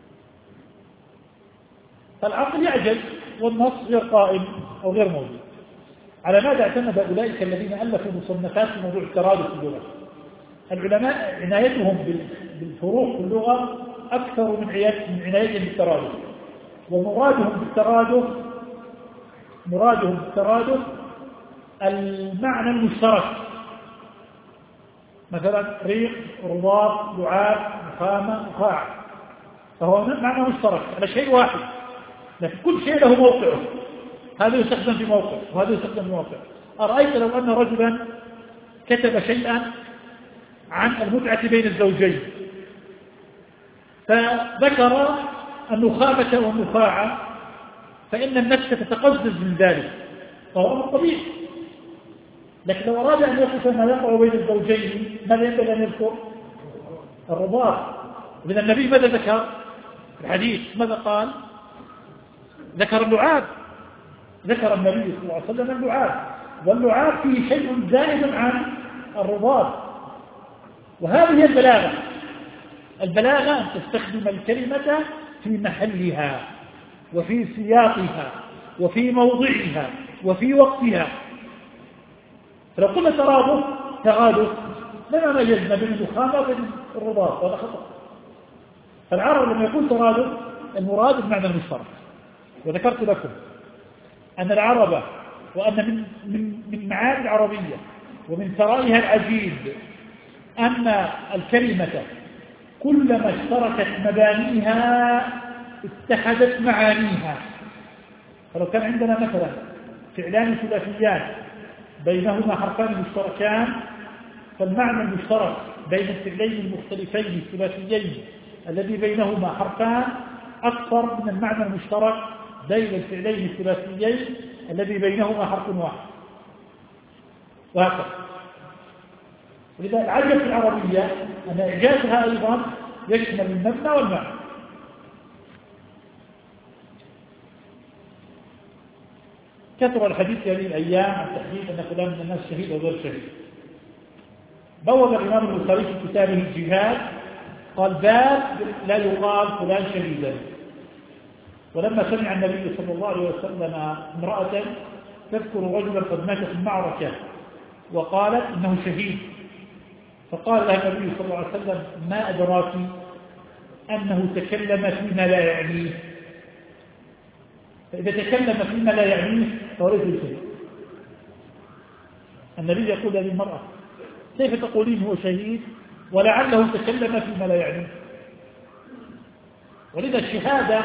فالعقل يعجز والنص غير قائم أو غير موجود. على ماذا اعتمد أولئك الذين ألفوا مصنفات في موضوع الترادف في اللغة؟ العلماء عنايتهم بالفروق في اللغة أكثر من عنايتهم بالترادف، ومرادهم بالترادف المعنى المشترك، مثلا ريق، رباط، لعاب، نخامة، نخاع، فهو معنى مشترك على شيء واحد، لكن كل شيء له موقعه، هذا يستخدم في موقع وهذا يستخدم في موقع. أرأيت لو أن رجلا كتب شيئا عن المتعة بين الزوجين فذكر النخامة والنخاعة، فإن النفس تتقزز من ذلك، فهو أمر طبيعي. لكن لو أراد أن يصف ما يقع بين الزوجين ماذا ينبغي أن يذكر؟ الرباط. من النبي ماذا ذكر؟ الحديث ماذا قال؟ ذكر اللعاب، ذكر النبي صلى الله عليه وسلم اللعاب، واللعاب فيه شيء زائد عن الرباط. وهذه هي البلاغة أن تستخدم الكلمة في محلها وفي سياقها وفي موضعها وفي وقتها. فلو قلنا ترادف لما ميزنا بين النخامة وبين الرباط، هذا خطأ. فالعرب لما يكون ترادف المراد بمعنى المشترك. وذكرت لكم أن العرب وأن من معاني العربية ومن ثرائها العجيب أن الكلمة كلما اشتركت مبانيها اتحدت معانيها. فلو كان عندنا مثلا فعلان ثلاثيان بينهما حرفان مشتركان، فالمعنى المشترك بين الفعلين المختلفين الثلاثيين الذي بينهما حرفان أكثر من المعنى المشترك بين الفعلين الثلاثيين الذي بينهما حرف واحد، وهكذا. ولذا العجب في العربية أن إعجازها أيضا يشمل المبنى والمعنى. كثر الحديث هذه الأيام عن تحديد أن فلان من الناس شهيد أو غير شهيد. بوّب الإمام البخاري في كتابه الجهاد قال باب لا يقال فلان شهيدا. ولما سمع النبي صلى الله عليه وسلم امرأة تذكر رجلا قد مات في المعركة وقالت إنه شهيد، فقال لها النبي صلى الله عليه وسلم ما أدراك أنه تكلم فيما لا يعنيه، فإذا تكلم فيما لا يعنيه فهو ليس شهيد. النبي يقول للمرأة كيف تقولين هو شهيد ولعله تكلم فيما لا يعنيه؟ ولذا الشهادة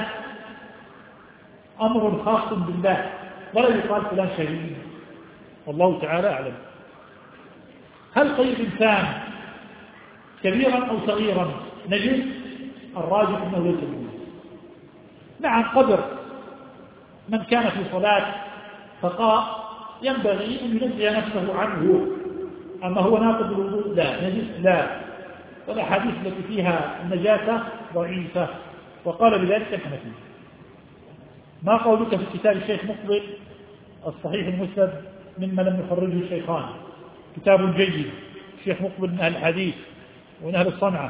أمر خاص بالله ولا يقال فلان شهيد، والله تعالى أعلم. هل قيد إنسان كبيرا أو صغيرا نجد؟ الراجح أنه ليس بنجس. نعم قدر من كان في صلاة فقاء ينبغي أن ينزه نفسه عنه، أما هو ناقض الوضوء لا، نجس لا، والأحاديث التي فيها النجاسة ضعيفة، وقال بذلك الحنفي. ما قولك في كتاب الشيخ مقبل الصحيح المسند مما لم يخرجه الشيخان؟ كتاب جيد، الشيخ مقبل من أهل الحديث ومن أهل الصنعة.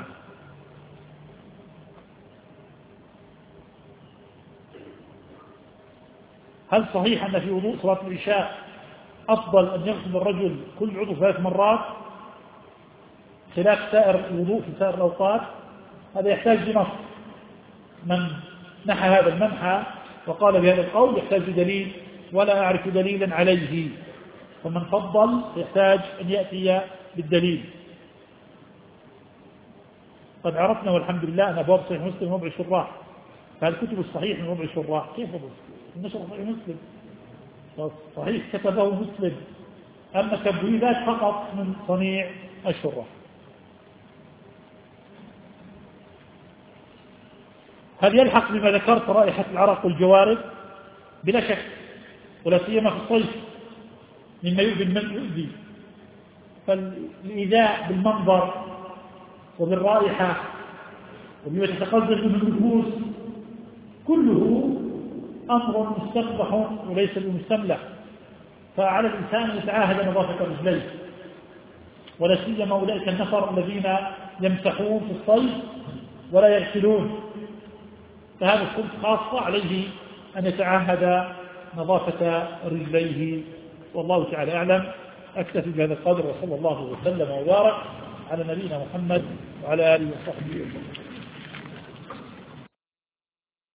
هل صحيح أن في وضوء صلاة العشاء أفضل أن يغسل الرجل كل عضو 3 مرات خلاف سائر الوضوء في سائر الأوقات؟ هذا يحتاج لنص. من نحى هذا المنحى وقال بهذا القول يحتاج دليل، ولا أعرف دليلا عليه، فمن فضل يحتاج أن يأتي بالدليل. وقد عرفنا والحمد لله أن أبواب صحيح مسلم وضع شراح، فالكتب الصحيح من وضع شراح كيف نشر صحيح مسلم؟ صحيح كتبه مسلم، أما تبويبات فقط من صنيع الشراح. هل يلحق بما ذكرت رائحة العرق والجوارب؟ بلا شك، ولا سيما في الصيف مما يؤذي، فالإيذاء بالمنظر وبالرائحة وبما تتقزز من النفوس كله أمر مستقبح وليس بمستملح، فعلى الإنسان أن يتعاهد نظافة رجليه، ولا سيما أولئك النفر الذين يمسحون في الصيف ولا يغسلون، فهذا الصنف خاصة عليه أن يتعاهد نظافة رجليه. والله تعالى أعلم. أكتفي بهذا القدر، وصلى الله وسلم وبارك على نبينا محمد وعلى آله وصحبه وسلم.